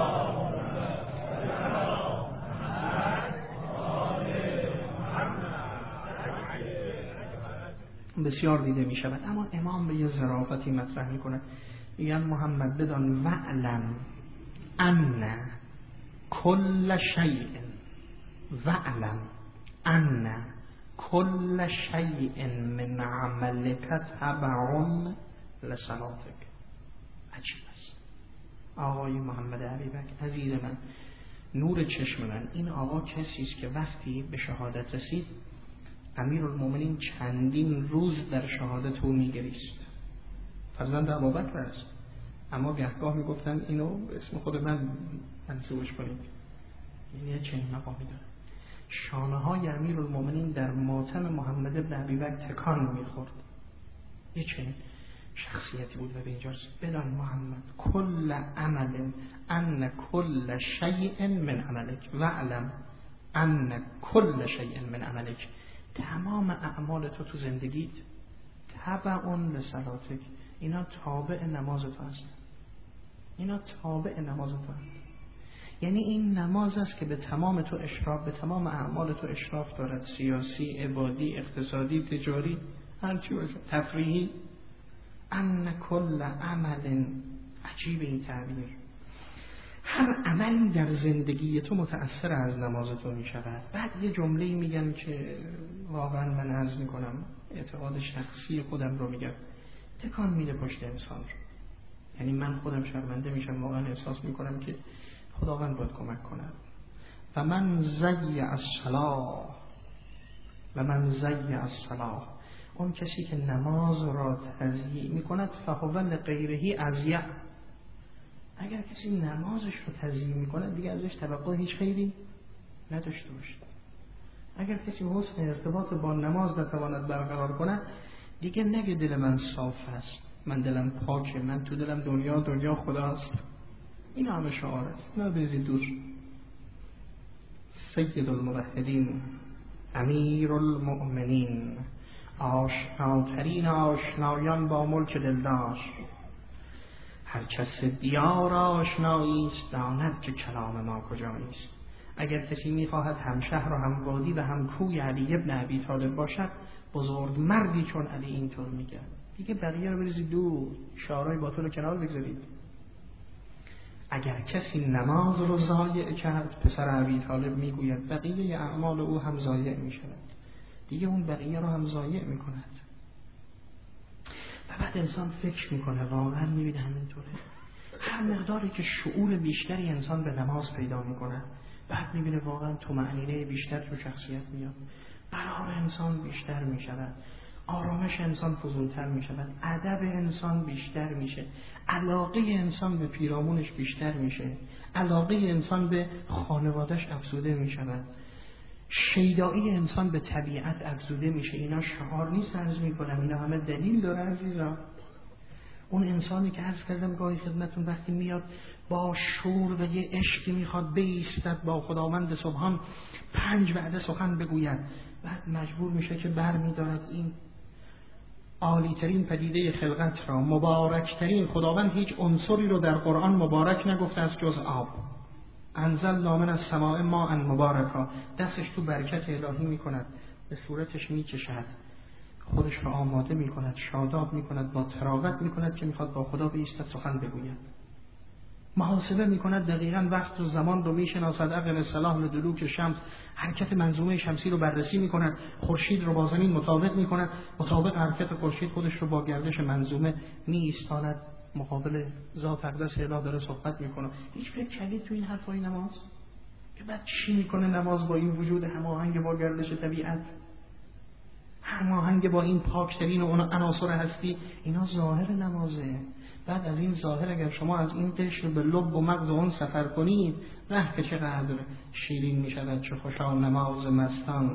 بسیار دیده می شود، اما امام به یه ظرافتی مطرح می کند. میگن محمد بدان وعلم ان کل شیء، وعلم ان کل شیء من عملک تبع لصلاتک. عجیب است. آقای محمد علی بک عزیز من، نور چشم من، این آقا کسی است که وقتی به شهادت رسید امیرالمومنین چندین روز در شهادت او میگریست. فرزند ابوبکر است، اما گهگاه میگفتن اینو به اسم خود من منسوبش کنید. یعنی چنین مقامی داره. شانه های امیرالمومنین در ماتم محمد بن ابی بکر تکان میخورد. یه چنین شخصیتی بود و به اینجا بدان محمد کل عمل ان کل شیء من عملک وعلم ان کل شیء من عملک. تمام اعمال تو زندگیت تبع لصلاتک، اینا تابع نماز تو هست. اینا تابع نماز تو هست. یعنی این نماز است که به تمام تو اشراف، به تمام اعمال تو اشراف دارد، سیاسی، عبادی، اقتصادی، تجاری، هر چی باشه، تفریحی. ان کل عمل، عجیب این تعبیر. هر عملی در زندگی تو متأثر از نماز تو می شود. بعد یه جمله میگن که واقعا من عرض می کنم اعتقاد شخصی خودم رو میگم، تکان میده پشت انسان رو. یعنی من خودم شرمنده میشم، واقعا احساس میکنم که خداوند باید کمک کند. و من زی الصلاة، و من زی الصلاة، اون کسی که نماز را تضییع میکند فهو لغیره اضیع. اگر کسی نمازش رو تضییع میکنه دیگه ازش توقع هیچ خیری نداشته باشه. اگر کسی حسن ارتباط با نماز نتواند برقرار کنه دیگه نگه دل من صاف است، من دلم پاکه، من تو دلم دنیا خداست. این همه شعار است، نه بریزید دور. سید الموحدین، امیر المؤمنین، آشناترین آشنایان با ملک دلدار، هر کس دیار آشناییست داند که کلام ما کجاییست. اگر کسی میخواهد هم شهر و هم وادی و هم کوی علی ابن ابی طالب باشد، بزرگ مردی چون علی اینطور میگه. دیگه بقیه رو بریزید دور، شعارهای باطل رو کنار بگذارید. اگر کسی نماز رو ضایع کرد، پسر ابی طالب میگوید بقیه اعمال او هم ضایع میشود. دیگه اون بقیه رو هم ضایع میکند. و بعد انسان فکر میکنه، واقعا میبینه همینطوره. هر مقداری که شعور بیشتری انسان به نماز پیدا میکنه، بعد میبینه واقعا طمأنینه بیشتر تو شخصیت میاد، قرار انسان بیشتر میشود، آرامش انسان فزونتر میشود، ادب انسان بیشتر میشه، علاقه انسان به پیرامونش بیشتر میشه، علاقه انسان به خانوادهش افزوده میشود، شیدایی انسان به طبیعت افزوده میشه. اینا شعار نیست عرض میکنم، اینا همه دلیل داره عزیزان. اون انسانی که عرض کردم گاهی خدمتون وقتی میاد با شور و یه عشقی میخواد بایستد با خداوند سبحان 5 وعده سخن بگوید، بعد مجبور میشه که بر میدارد این عالی ترین پدیده خلقت را، مبارک ترین، خداوند هیچ عنصری رو در قرآن مبارک نگفته از جز آب. انزلنا من السماء ماء مبارکا، دستش تو برکت الهی میکند، به صورتش میکشد، خودش را آماده میکند، شاداب میکند، با تراوت میکند که میخواد با خدا بایستد سخن بگوید. محاسبه میکند دقیقاً وقت و زمان رو میشناسد، عقل الصلاح لدلوک شمس، حرکت منظومه شمسی رو بررسی میکند، خورشید رو با زمین مطابق میکند، مطابق حرکت خورشید خودش رو با گردش منظومه میایستاند، مقابل ذات اقدس الهی داره صحبت میکنه. هیچ فکر کردید تو این حرفای نماز که بعد چی میکنه نماز با این وجود هماهنگ با گردش طبیعت، هماهنگ با این پاکترین و اون عناصر هستی؟ اینا ظاهر نمازه. بعد از این ظاهر اگر شما از این قشر به لب و مغز اون سفر کنید، نه که چقدر شیرین میشود، چه خوشا نماز مستان.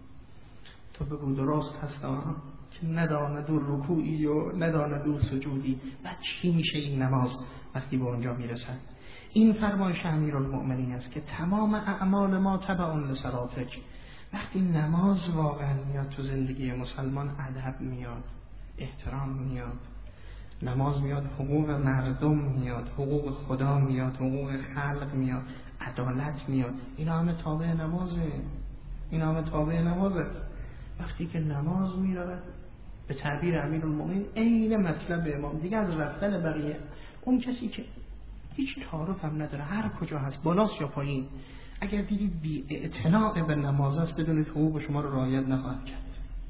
تو بگو درست هستم که نداند او رکوعی و نداند او سجودی. بعد چی میشه این نماز وقتی به اونجا میرسد؟ این فرمایش امیرالمؤمنین است که تمام اعمال ما تبع لصلاتک. وقتی نماز واقعا میاد تو زندگی مسلمان، ادب میاد، احترام میاد، نماز میاد، حقوق مردم میاد، حقوق خدا میاد، حقوق خلق میاد، عدالت میاد. اینا همه تابع نمازه، اینا همه تابع نمازه. وقتی که نماز میرود، به تعبیر امیرالمؤمنین عین مطلب امام، دیگه از رفتن بقیه، اون کسی که هیچ تعارف هم نداره، هر کجا هست، بالاست یا پایین، اگر دیدید بی اعتناء به نماز است، بدونید حقوق شما رو رعایت نخواهد کرد.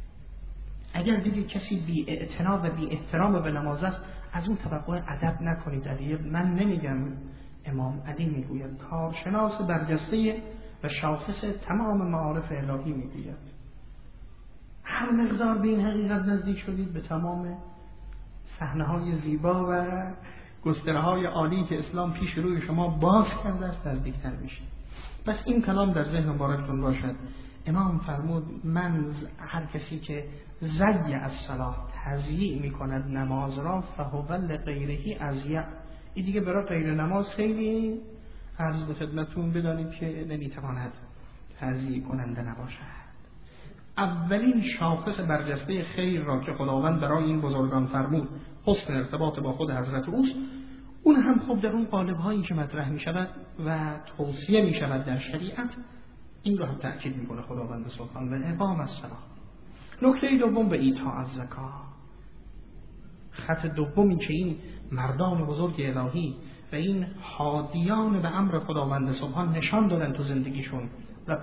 اگر دیدید کسی بی اعتناء و بی احترام به نماز است، از اون توقع ادب نکنید. علی، من نمیگم، امام علی میگوید، کارشناس برجسته و شاخص تمام معارف الهی میگوید، هر مقدار به این حقیقت نزدیک شدید، به تمام صحنه‌های زیبا و گستره‌های عالی که اسلام پیش روی شما باز کرده است نزدیکتر میشید. پس این کلام در ذهن مبارکتون باشد. امام فرمود من هر کسی که زی از صلاح تضییع میکند نماز را، فهو لغیره ازیع. این دیگه برای غیر نماز خیلی عرض به خدمتون بدانید که نمیتواند تضییع کننده نباشد. اولین شاخص برجسته خیر را که خداوند برای این بزرگان فرمود، حسن ارتباط با خود حضرت اوست. اون هم خب در اون قالب هایی که مطرح می شود و توصیه می شود در شریعت، این رو هم تأکید می کنه خداوند سبحان و اقام الصلاة. نکته دوم به ایتاء الزکات. خط دومی که این مردان بزرگ الهی و این هادیان به امر خداوند سبحان نشان دادن تو زندگیشون و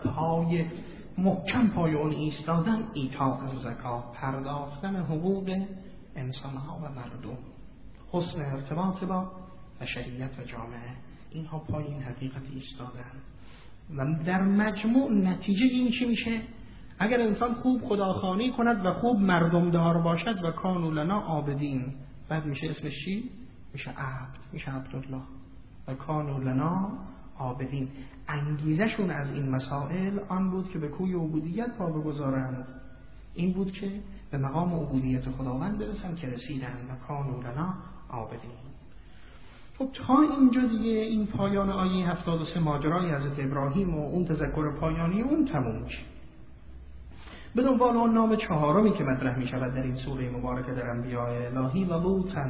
محکم پای اون ایستادن، ایتاء الزکات، پرداختن حقوق انسانها و مردم، حسن ارتباط با بشریت و جامعه. اینها پای این حقیقت ایستادن و در مجموع نتیجه این چی میشه؟ اگر انسان خوب خداخوانی کند و خوب مردم دار باشد، و کانوا لنا عابدین، بعد میشه اسمش چی؟ میشه عبد، میشه عبدالله. و کانوا لنا عابدین. انگیزشون از این مسائل آن بود که به کوی عبودیت پا بگذارند. این بود که به مقام عبودیت خداوند برسن که رسیدن و کانوا لنا عابدین. خب تا اینجا دیگه این پایان آیه 73 ماجرای حضرت ابراهیم و اون تذکر پایانی اون تموم میشه. به دنبال اون نام چهارمی که مطرح می شود در این سوره مبارکه در انبیاء الهی و لوطا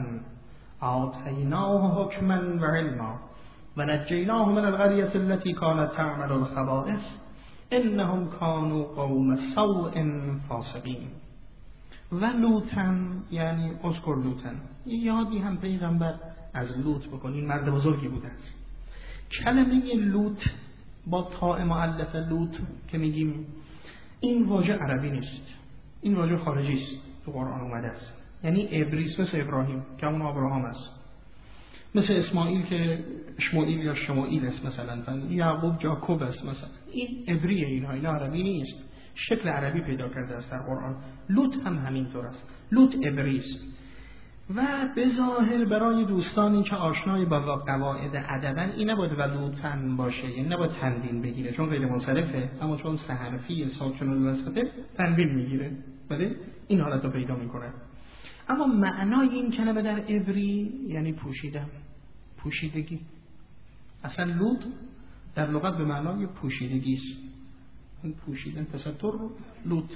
آتیناه حکما و علما و نجیناه من القریة التي كانت تعمل الخبائث انهم كانوا قوم سوء فاسقین. و لوطا یعنی اذکر لوطا، یادی هم پیغمبر از لوط بکنین، مرد بزرگی بوده است. کلمه لوط با تاء مؤلفه لوط که میگیم این واژه عربی نیست، این واژه خارجی است، تو قرآن اومده است. یعنی عبریست، مثل ابراهیم که اون ابراهام است، مثل اسماعیل که اشمائیل یا شمائیل است مثلا، یعقوب جاکوب است مثلا. این عبریه، اینا عربی نیست، شکل عربی پیدا کرده است در قرآن. لوط هم همینطور است، لوط عبریست. و به ظاهر برای دوستانی که آشنای با قواعد ادبا این نباید ولوطن باشه، یعنی نباید تنوین بگیره چون غیر منصرفه، اما چون سه حرفی ساکن الوسطه تنوین میگیره، بله این حالت رو پیدا میکنه. اما معنای این کلمه در عبری یعنی پوشیدن، پوشیدگی. اصلا لوط در لغت به معنای پوشیدگی است، این پوشیدن، تستر لوط.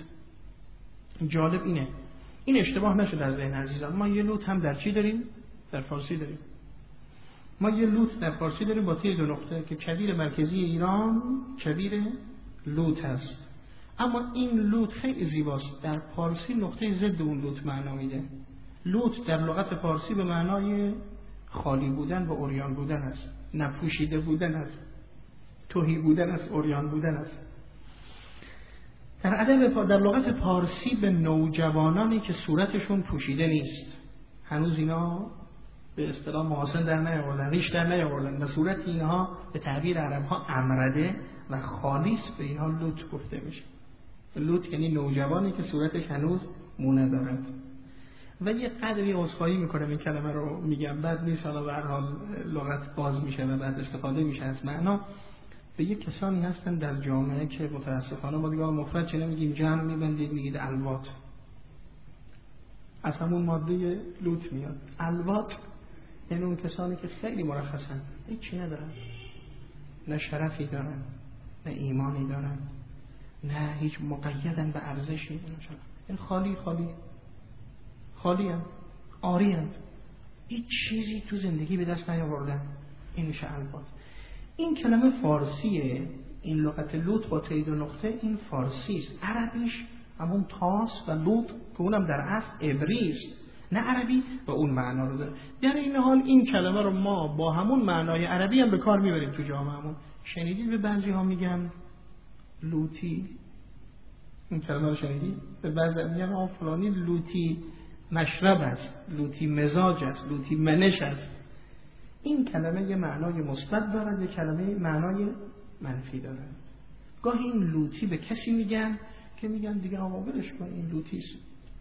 جالب اینه، این اشتباه نشه در ذهن عزیزان. ما یه لوط هم در چی داریم؟ در فارسی داریم. ما یه لوط در فارسی داریم با تی 2 نقطه که کبیر مرکزی ایران کبیر لوط هست. اما این لوط خیلی زیباست، در فارسی نقطه ضد اون لوط معنا میده. لوط در لغت فارسی به معنای خالی بودن و عریان بودن است، نپوشیده بودن است، تهی بودن است، عریان بودن است. در ادب در لغت فارسی به نوجوانانی که صورتشون پوشیده نیست، هنوز اینا به اصطلاح محاسن در نیاوردن، ریش در نیاوردن و صورت اینها به تعبیر عرب‌ها امرده و خالیص، به اینها لوط گفته میشه. لوط یعنی نوجوانی که صورتش هنوز مونه دارد. و یه قدری عذرخواهی میکنم این کلمه رو میگم، بعد نیست، حالا به هر حال لغت باز میشه و بعد استفاده میشه از معنا. به یک کسانی هستن در جامعه که متاسفانه ما دیگه مفرد چه نمیگیم، جمع میبندید میگید الوات، از همون ماده لوط میاد. الوات یعنی اون کسانی که خیلی مرخصن، هیچی ندارن، نه شرفی دارن، نه ایمانی دارن، نه هیچ مقیدن به ارزشی، این خالی هم، آری هم، هیچ چیزی تو زندگی به دست نیاوردن. این میشه الوات. این کلمه فارسیه، این لغت لوط با تی 2 نقطه این فارسی است. عربیش همون تاس و لوط که اونم در اصل عبری است، نه عربی و اون معنا رو داره. در این حال این کلمه رو ما با همون معنای عربی هم به کار میبریم تو جامعهمون. شنیدید به بعضی ها میگن لوطی؟ این کلمه رو شنیدید؟ به بعضی میگن فلانی لوطی مشرب است، لوطی مزاج است، لوطی منش است. این کلمه یه معنای مثبت دارد، یه کلمه معنای منفی دارد. گاهی این لوطی به کسی میگن که میگن دیگه آقا ولش کن این لوطی است.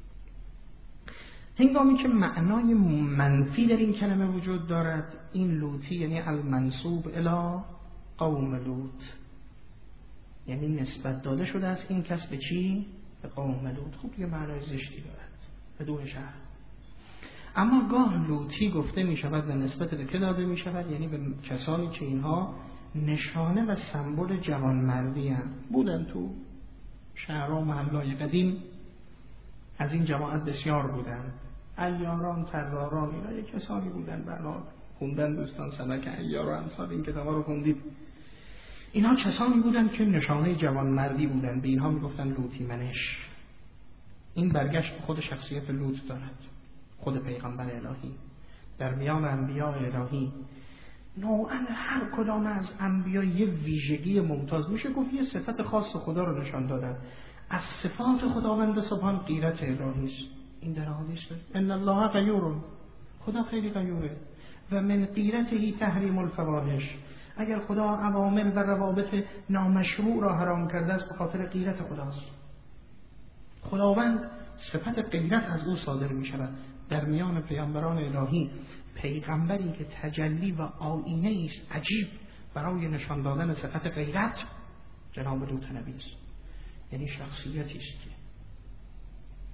هنگامی که معنای منفی در این کلمه وجود دارد، این لوطی یعنی المنسوب الی قوم لوط، یعنی نسبت داده شده است این کس به چی؟ به قوم لوط. خب یه معنای زشتی دارد بدون شرح. اما گاه لوطی گفته می شود و نسبت به که داده می شود، یعنی به کسانی که اینها نشانه و سمبل جوانمردی هم بودن. تو شهرها و محلهای قدیم از این جماعت بسیار بودن، عیاران، طراران، اینا یک کسانی بودن. برنامه خوندن دوستان سبک عیار و امثال این کتابا رو خوندید. اینها کسانی بودن که نشانه جوانمردی بودن، به اینها می گفتن لوطی منش. این برگشت به خود شخصیت لوط دارد، خود پیغمبر الهی در میان انبیاء الهی. نوعاً هر کدام از انبیا یه ویژگی ممتاز، میشه گفت یه صفت خاص خدا رو نشان دادن. از صفات خداوند سبحان غیرت الهی است. این در حدیث ان الله غیور، خدا خیلی غیوره. و من غیرته تحریم الفواحش، اگر خدا عوامل و روابط نامشروع را حرام کرده است به خاطر غیرت خداست. خداوند صفت غیرت از او صادر می شود. در میان پیامبران الهی پیغمبری که تجلی و آینه است عجیب برای نشان دادن صفت غیرت جناب لوط نبی است. یعنی شخصیتی است که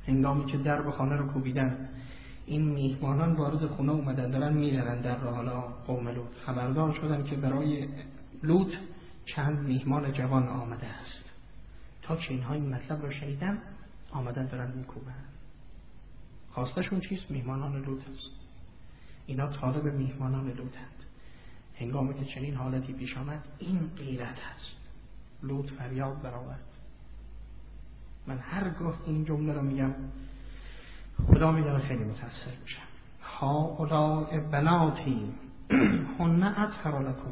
هنگامی که در خانه رو کوبیدن، این میهمانان وارد خونه اومدن، دارن میزنن در رو. حالا قوم لوط خبردار شدن که برای لوط چند میهمان جوان آمده است. تا که اینها این مطلب رو شنیدن آمدن دارن میکوبن. خواستشون چیست؟ میهمانان لوط است. اینا طالب میهمانان لوطند. هنگامی که چنین حالتی پیش آمد، این غیرت است. لوط فریاد برآورد. من هرگاه این جمله رو میگم خدا میدونه خیلی متأثر میشم. هؤلاء بناتی هن اطهر لکم.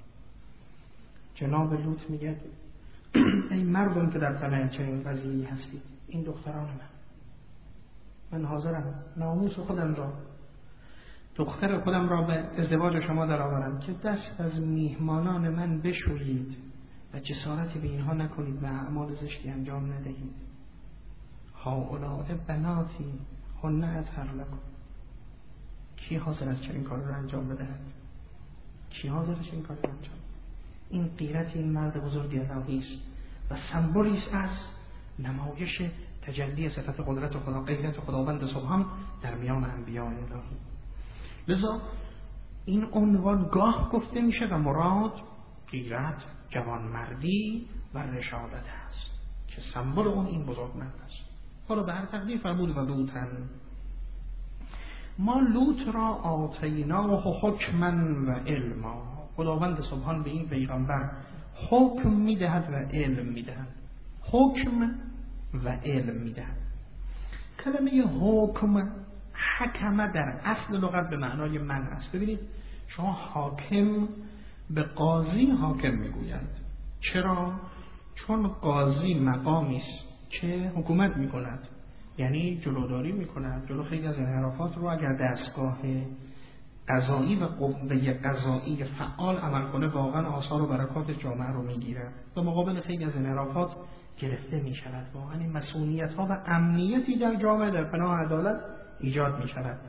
جناب لوط میگه ای مردم که در تنه چنین قضیه‌ای هستید، این دختران من حاضرم ناموس خودم را، دختر خودم را به ازدواج شما درآورم که دست از میهمانان من بشویید و جسارتی به اینها نکنید و اعمال زشتی انجام ندهید. هؤلاء بناتی هن اطهر لکم. کی حاضر است چنین کاری را انجام بدهد؟ کی حاضر است چنین کاری را انجام؟ این غیرت این مرد بزرگ الهی است و سمبولی است از نمایش تجلی صفت قدرت خدا، غیرت خداوند سبحان در میان انبیاء الهی. لذا این عنوان گاه گفته میشه و مراد غیرت، جوانمردی و رشادت است که سمبل اون این بزرگمرد است. حالا به هر تقدیر فرمود و لوطن، ما لوط را آتیناه حکما و علما. خداوند سبحان به این پیغمبر حکم میدهد و علم میدهد. حکم و علم میدهد. کلمه حکم، حکم در اصل لغت به معنای من است. ببینید شما حاکم به قاضی حاکم میگویند. چرا؟ چون قاضی مقامی است که حکومت میکند، یعنی جلوداری میکند جلو خیلی از انحرافات رو. اگر دستگاه قضایی و قوه قضایی فعال عمل کنه، واقعا آثار و برکات جامعه رو میگیرد و مقابل خیلی از انحرافات گرفته میشود. واقعا این مسئولیت ها و امنیتی در جامعه در پناه عدالت ایجاد میشود.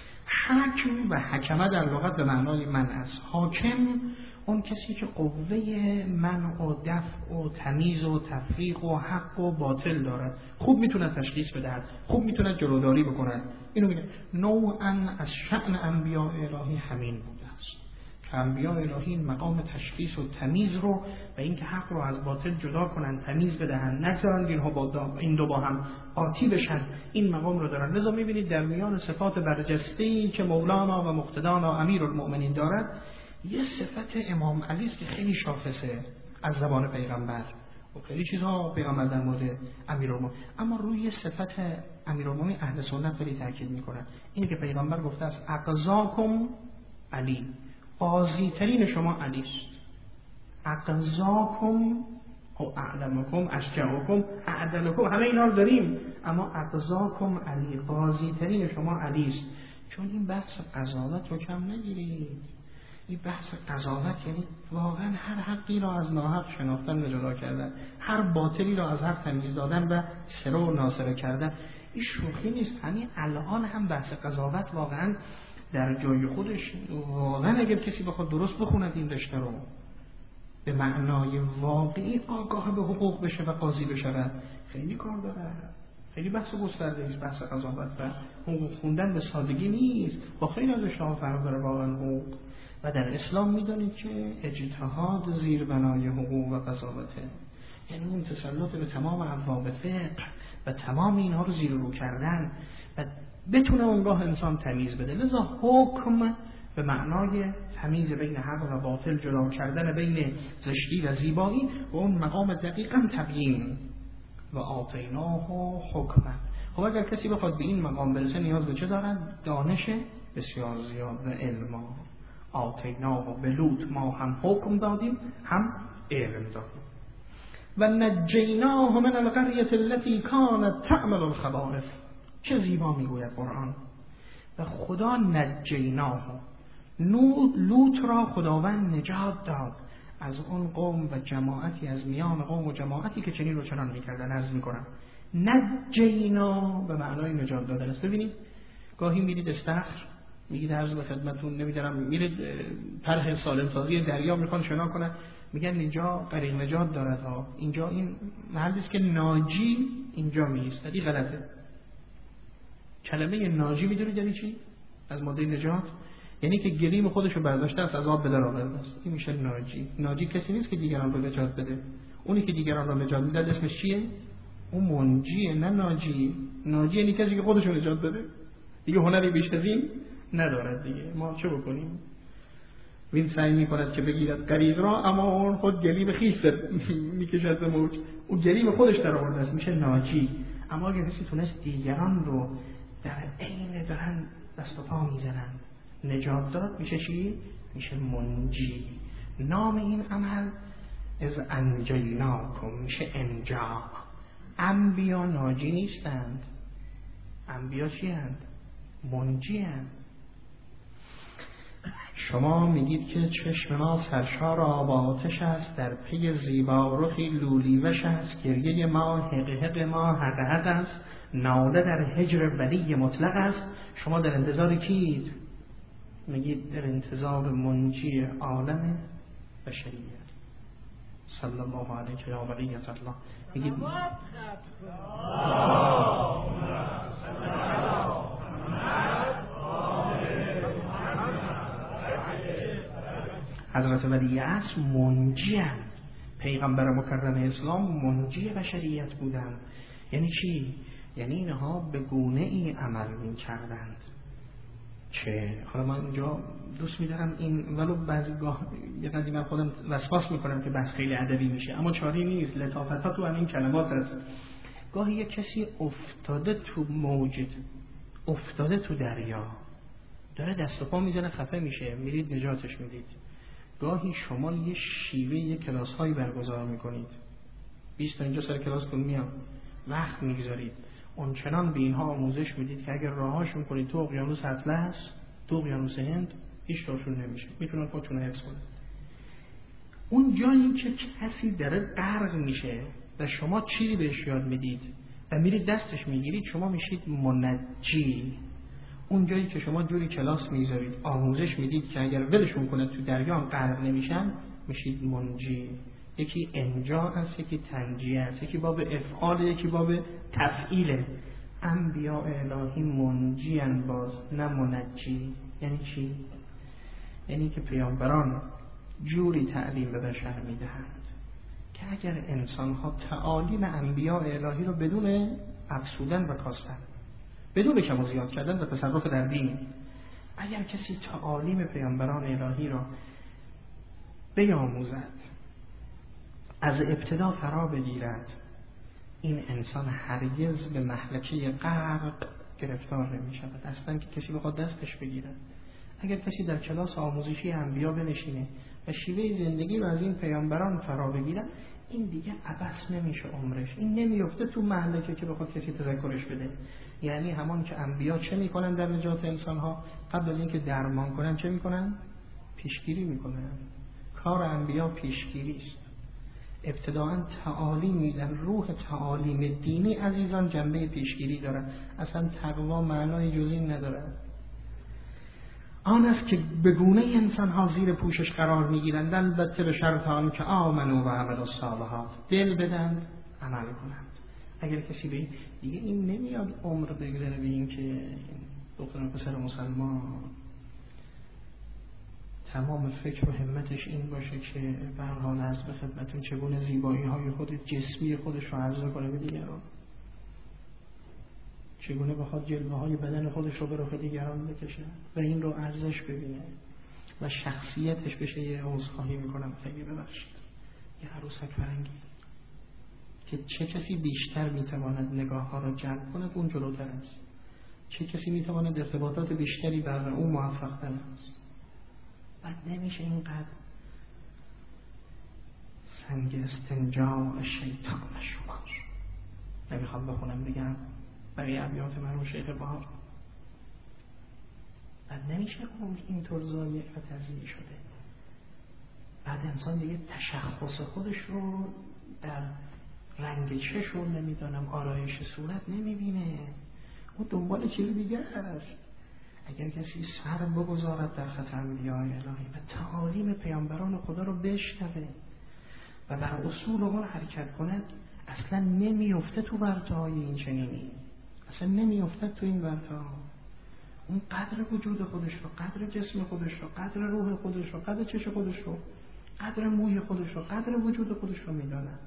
حکم و حکمه در لغت به معنای من است. حاکم اون کسی که قوه منع و دفع و تمیز و تفریق و حق و باطل دارد، خوب میتونه تشخیص بدهد، خوب میتونه جلوداری بکند. اینو میگه نوعاً از شأن انبیاء الهی همین بوده است که انبیاء الهی مقام تشخیص و تمیز رو و اینکه حق رو از باطل جدا کنن، تمیز بدهن، نگذارن این دو با هم آتی بشن، این مقام رو دارن. لذا میبینید در میان صفات برجسته‌ای که مولانا و مقتدانا امیرالمؤمنین دارد، یه صفت امام علی است که خیلی شاخصه از زبان پیغمبر و خیلی چیزها پیغمبر در مورد امیرالمؤمنین، اما روی صفت امیرالمؤمنین اهل سنت خیلی تاکید میکنن. اینه که پیغمبر گفته است اقضاکم علی، قاضی ترین شما علی است. اقضاکم او اعلمکم اشجعکم اعدلکم، همه اینا رو داریم، اما اقضاکم علی، قاضی ترین شما علی است. چون این بحث قضاوت رو کم نگیرید. این بحث قضاوت یعنی واقعا هر حقی را از ناحق شناختن و جدا کردن، هر باطلی را از حق تمیز دادن و سره و ناسره کردن. این شوخی نیست. همین الان هم بحث قضاوت واقعا در جای خودش، واقعا اگر کسی بخواد درست بخوند این رشته رو، به معنای واقعی آگاه به حقوق بشه و قاضی بشه، خیلی کار داره. خیلی بحث گسترده است بحث قضاوت و حقوق خوندن به سادگی نیست. با خیلی از اشتها فرق داره واقعا حقوق. و در اسلام میدانید که اجتهاد زیر بنای حقوق و قضاوته، یعنی اون تسلط به تمام ابواب فقه و تمام اینها رو زیر رو کردن و بتونه اونگاه انسان تمیز بده. لذا حکم به معنای تمیز بین حق و باطل، جدا کردن بین زشتی و زیبایی و اون مقام دقیقاً تبیین و آتیناه حکما. خب اگر کسی بخواد به این مقام برسه نیاز به چه دارد؟ دانش بسیار زیاد و علم. آتیناه به لوط ما هم حکم دادیم هم علم دادیم. و نجیناه من القریة التي كانت تعمل الخبائث. چه زیبا میگوید قرآن. و خدا نجیناه، لوط را خداوند نجات داد از اون قوم و جماعتی، از میان قوم و جماعتی که چنین رو چنان میکردن. عرض میکنم نجینا به معنای نجات دادن است. ببینید گاهی میرید استخر، میگید عرض به خدمتون نمیدارم، میرید طرح سالم سازی دریا میخوان شنا کنن، میگن اینجا غریق نجات دارد ها، اینجا این محلی است که ناجی اینجا میایستد. این غلطه. کلمه ناجی میدونید یعنی چی؟ از ماده نجات، یعنی که گلیم خودش رو برداشته از عذاب به در آورده است. این میشه ناجی. ناجی کسی نیست که دیگران رو نجات بده. اونی که دیگران رو نجات میده اسمش چیه؟ اون منجیه، نه ناجی. ناجی یعنی کسی که خودش رو نجات بده. دیگه هنری بیش از این ندارد دیگه. ما چه بکنیم؟ وین سعی میکند که بگیرد غریق را، اما اون خود گلیم خویش میکشد به موج. اون گلیم خودش در آورده است، میشه ناجی. اما اگه کسی تونست دیگران رو در عین دارن دست و پا میزنن نجات داد، میشه چی؟ میشه منجی. نام این عمل از انجیناکم، میشه انجا. انبیا ناجی نیستند، انبیا چی هند؟ منجی هند. شما میگید که چشم ما سرشار آب آتش است، در پی زیبا رخی لولیوش است، گریه ما حق ما حق است، ناله در هجر ولی مطلق است. شما در انتظار کید؟ میگید در انتظار منجی عالم بشریت. صلی الله علیه یا ولیت الله. میگید حضرت ولی عصر منجی هستند. پیغمبر مکرم اسلام منجی بشریت بودند. یعنی چی؟ یعنی اینها به گونه ای عمل می کردند که حالا من اینجا دوست می‌دارم این، ولو بعضی‌گاه یه قدری من خودم وسواس میکنم که بحث خیلی ادبی میشه، اما چاری نیست، لطافت‌ها تو همین کلمات هست. گاهی یه کسی افتاده تو موج، افتاده تو دریا، داره دست و پا میزنه، خفه میشه، میرید نجاتش میدید. گاهی شما یه شیوه یه کلاس‌هایی برگزار میکنید، 20 تا اینجا سر کلاس کن میام، وقت میگذارید، اونچنان به اینها آموزش میدید که اگر راهاشون کنید تو اقیانوس اطلس، تو اقیانوس هند، هیچ راهشون نمیشه، میتونن خودشون رو حفظ کنن. اون جایی که کسی داره غرق میشه و شما چیزی بهش یاد میدید و میرید دستش میگیرید، شما میشید منجی. اون جایی که شما جوری کلاس میذارید، آموزش میدید که اگر ولشون کنه تو دریا هم غرق نمیشن، میشید منجی. یکی انجا است، یکی تنجیه است، یکی باب افعال، یکی باب تفعیله. انبیاء الهی منجی ان، باز نه منجی. یعنی چی؟ یعنی که پیامبران جوری تعلیم به بشر میدهند که اگر انسان‌ها تعالیم انبیاء الهی رو بدون افسودن و کاستن، بدون کم و زیاد کردن و تصرف در دین، اگر کسی تعالیم پیامبران الهی را بیاموزد، از ابتدا فرا بگیرد، این انسان هرگز به مهلکه غرق گرفتار نمی شود. اصلا که کسی بخواد دستش بگیرد. اگر کسی در کلاس آموزشی انبیا بنشینه و شیوه زندگی رو از این پیامبران فرا بگیرد، این دیگه عبث نمیشه عمرش، این نمیفته تو مهلکه که بخواد کسی تذکرش بده. یعنی همان که انبیا چه میکنن در نجات انسانها، قبل از اینکه درمان کنن چه میکنن؟ پیشگیری میکنن. کار انبیا پیشگیری است. ابتداعاً تعالیم میدن. روح تعالیم دینی عزیزان جنبه پیشگیری داره، اصلا تقوا معنای جزئی نداره. آن است که به گونه انسان ها زیر پوشش قرار میگیرند، البته به شرط آن که آمنو و عملوا الصالحات، دل بدن، عمل کنند. اگر کسی به دیگه این نمیاد عمر بگذره به این که دختر و پسر مسلمان تمام فکر و همتش این باشه که به هر حال عرض به خدمتون چگونه زیبایی های خود جسمی خودش رو عرضه کنه به دیگران، چگونه بخواد جلوه های بدن خودش رو به رخ دیگران بکشه و این رو ارزش ببینه و شخصیتش بشه. یه عذرخواهی میکنم خیلی ببخشید، یه عروسک فرنگی که چه کسی بیشتر میتواند نگاه ها را جلب کند اون جلوتر است، چه کسی میتواند ارتباطات بیشتری بر اون موفق تر است. بعد نمیشه اینقدر سنگ استنجاء شیطان شمار. نمیخوام بخونم بگم بقیه ابیات مرحوم شیخ بهار. بعد نمیشه اون اینطور ضایع و تضییع شده. بعد انسان دیگه تشخص خودش رو در رنگ چشم و نمیدانم آرایش صورت نمیبینه، اون دنبال چیز دیگه است. اگر کسی سر بگذارد در خط انبیاء الهی و تعالیم پیامبران خدا رو بشنوه و بر اصول اون حرکت کند، اصلا نمیفته تو ورطه‌های این چنینی، اصلا نمیافتد تو این ورطه. اون قدر وجود خودش رو، قدر جسم خودش رو، قدر روح خودش رو، قدر چشم خودش رو، قدر موی خودش رو، قدر وجود خودش رو میداند.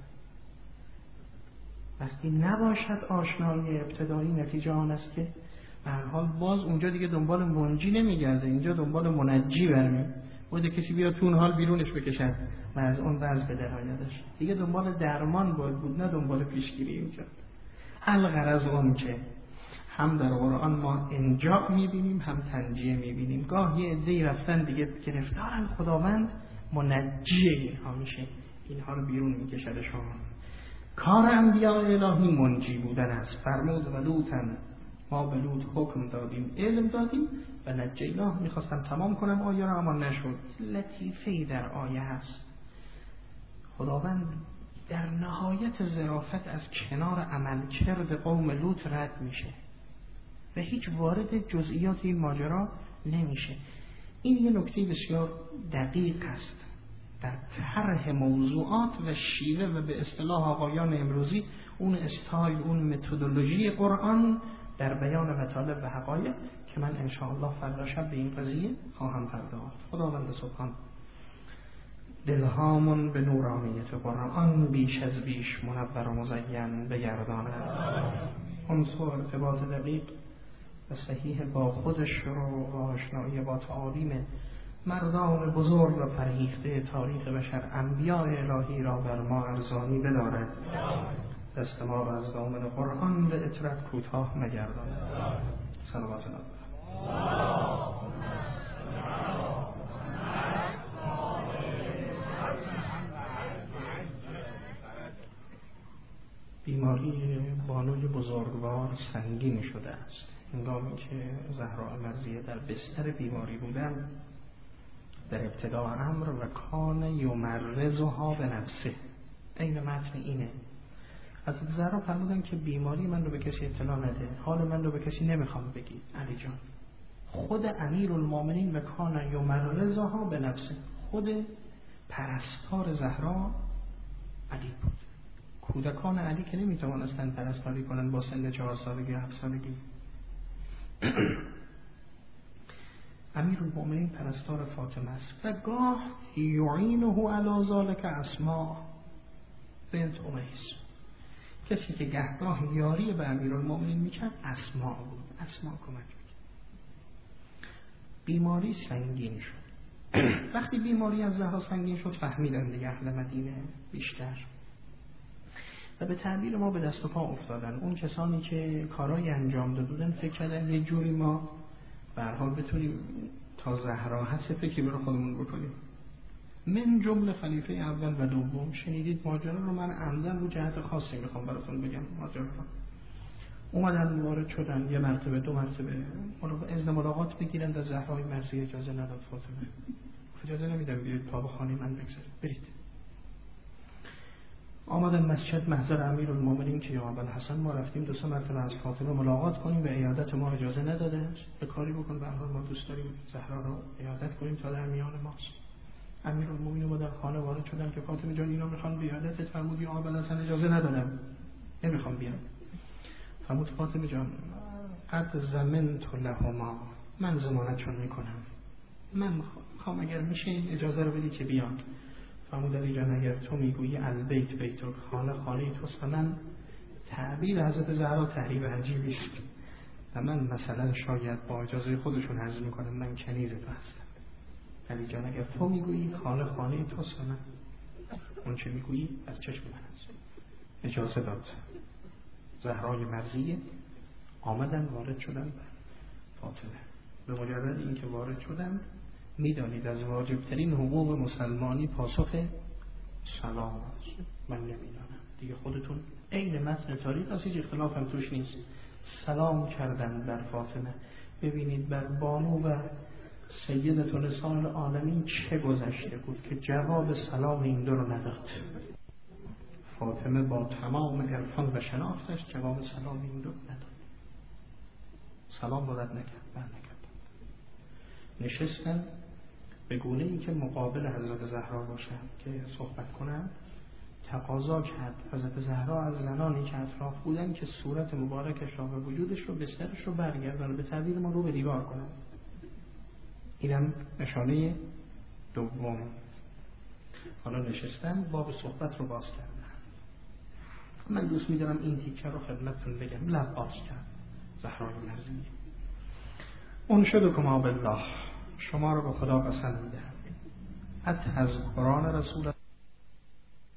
وقتی نباشد آشنایی ابتدایی، نتیجه آن است که به هر حال باز اونجا دیگه دنبال منجی نمیگرده، اینجا دنبال منجی برمی بوده. کسی بیاد تو اون حال بیرونش بکشد و از اون وضع به درآیدش. دیگه دنبال درمان باید بود، نه دنبال پیشگیری. اینجا الغرض اون که هم در قرآن ما انجا میبینیم هم تنجیه میبینیم. گاه یه عده‌ای رفتن دیگه گرفتارن، خداوند منجیه ها میشه، اینها رو بیرون میکشد. شما کار انبیاء الهی منجی بودن است. فرمود و لوطن، ما به لوط حکم دادیم، علم دادیم و نجیناه. میخواستم تمام کنم آیه رو اما نشد. لطیفه‌ای در آیه هست. خداوند در نهایت ظرافت از کنار عملکرد قوم لوط رد میشه و هیچ وارد جزئیات این ماجرا نمیشه. این یه نکته بسیار دقیق است در طرح موضوعات و شیوه و به اصطلاح آقایان امروزی اون استایل، اون متدولوژی قرآن در بیان مطالب و حقایق که من انشاءالله فردا شب به این قضیه خواهم پرداخت. خداوند سبحان دلهامون به نورانیت قرآن بیش از بیش منور و مزین بگرداند. عنصر ارتباط دقیق و صحیح با خودش رو و آشنایی با تعالیم مردان بزرگ و فرهیخته تاریخ بشر، انبیاء الهی را بر ما ارزانی بدارد. دست ما را از دامن قرآن به اطرت کوتاه مگرداند. صلوات الله. بیماری بانوی بزرگوار سنگین شده است. هنگامی که زهرا مرضیه در بستر بیماری بودن، در ابتدا امر و کان یمرزها به نفسه، این متن اینه. از زهرا فرمودن که بیماری من رو به کسی اطلاع نده، حال من رو به کسی نمیخوام بگی علی جان. خود امیرالمومنین و کان یمرزها به نفسه، خود پرستار زهرا علی بود. کودکان علی که نمیتوانستن پرستاری کنن با سن 4 سالگی 7 سالگی. امیرالمومنین پرستار فاطمه است و گاه یعینه علی ذلک اسماء بنت امیس، کسی که گهگاه یاری به امیرالمومنین میکرد اسماء بود. اسماء کمک میکرد. بیماری سنگین شد. وقتی بیماری از زهرا سنگین شد فهمیدن دیگه اهل مدینه بیشتر و به تعبیر ما به دست و پا افتادن. اون کسانی که کارای انجام دادن فکر کردن یه جوری ما به هر حال بتونیم تا زهرا هست فکری برای خودمون بکنیم. من جمله خلیفه اول و دوم شنیدید ماجرا رو. من عمدن رو جهت خاصی میخوام براتون بگم ماجرا رو. اومدن وارد شدن یه مرتبه 2 مرتبه اذن ملاقات بگیرن. در زهرای مرضیه اجازه نداد. فاطمه اجازه نمیدم بیاید تا به خانه من بگذارید، برید. آمدن مسجد محضر امیرالمومنین که یا ابوالحسن ما رفتیم 2 مرتبه از فاطمه ملاقات کنیم و عیادت ما اجازه نداده است. به کاری بکن، به هر حال ما دوست داریم زهرا رو عیادت کنیم تا در میان ماست. امیرالمومنین ما در خانه وارد شدن که فاطمه جان اینا میخوان عیادتت. فرمود یا ابوالحسن اجازه ندادم، نمیخوام بیام. فرمود فاطمه جان قد ضمنت لهما، من ضمانتشون میکنم، من میخوام اگر میشه اجازه رو بدی که بیان. فرمود علی جان اگر تو میگویی البیت بیتک، خانه توست، من تعبیر حضرت زهرا تعبیر عجیبی است و من مثلا شاید با اجازه خودشون عرض میکنم من کنیز تو هستم. علی جان اگر تو میگویی خانه توست و من اون چه میگویی از چشم من هست. اجازه داد. زهرای مرضیه آمدن وارد شدن فاطمه. به مجرد اینکه وارد شدن میدانید از واجبترین حقوق مسلمانی پاسخ سلام است. من نمیدانم دیگه، خودتون عین متن تاریخ است، هیچ اختلاف هم توش نیست. سلام کردن بر فاطمه. ببینید بر بانو و سیدة نساء العالمین چه گذشته بود که جواب سلام این دو رو نداد. فاطمه با تمام عرفان و شناختش جواب سلام این دو نداد. سلام رو رد نکرد، برنکرد. نشستن به گونه ای که مقابل حضرت زهرا باشن که صحبت کنن. تقاضا کرد حضرت زهرا از زنانی که اطراف بودن که صورت مبارکش را و وجودش رو بسترش رو برگردن، به تعبیر ما رو به دیوار کنن. اینم نشانه دوم. حالا نشستم باب صحبت رو باز کردم. من دوست می‌دارم این تیکه رو خدمتتون بگم. لب باز کرد زهرای مرزی. انشدکما بالله، شما رو به خدا قسم می‌دهم، از قرآن رسول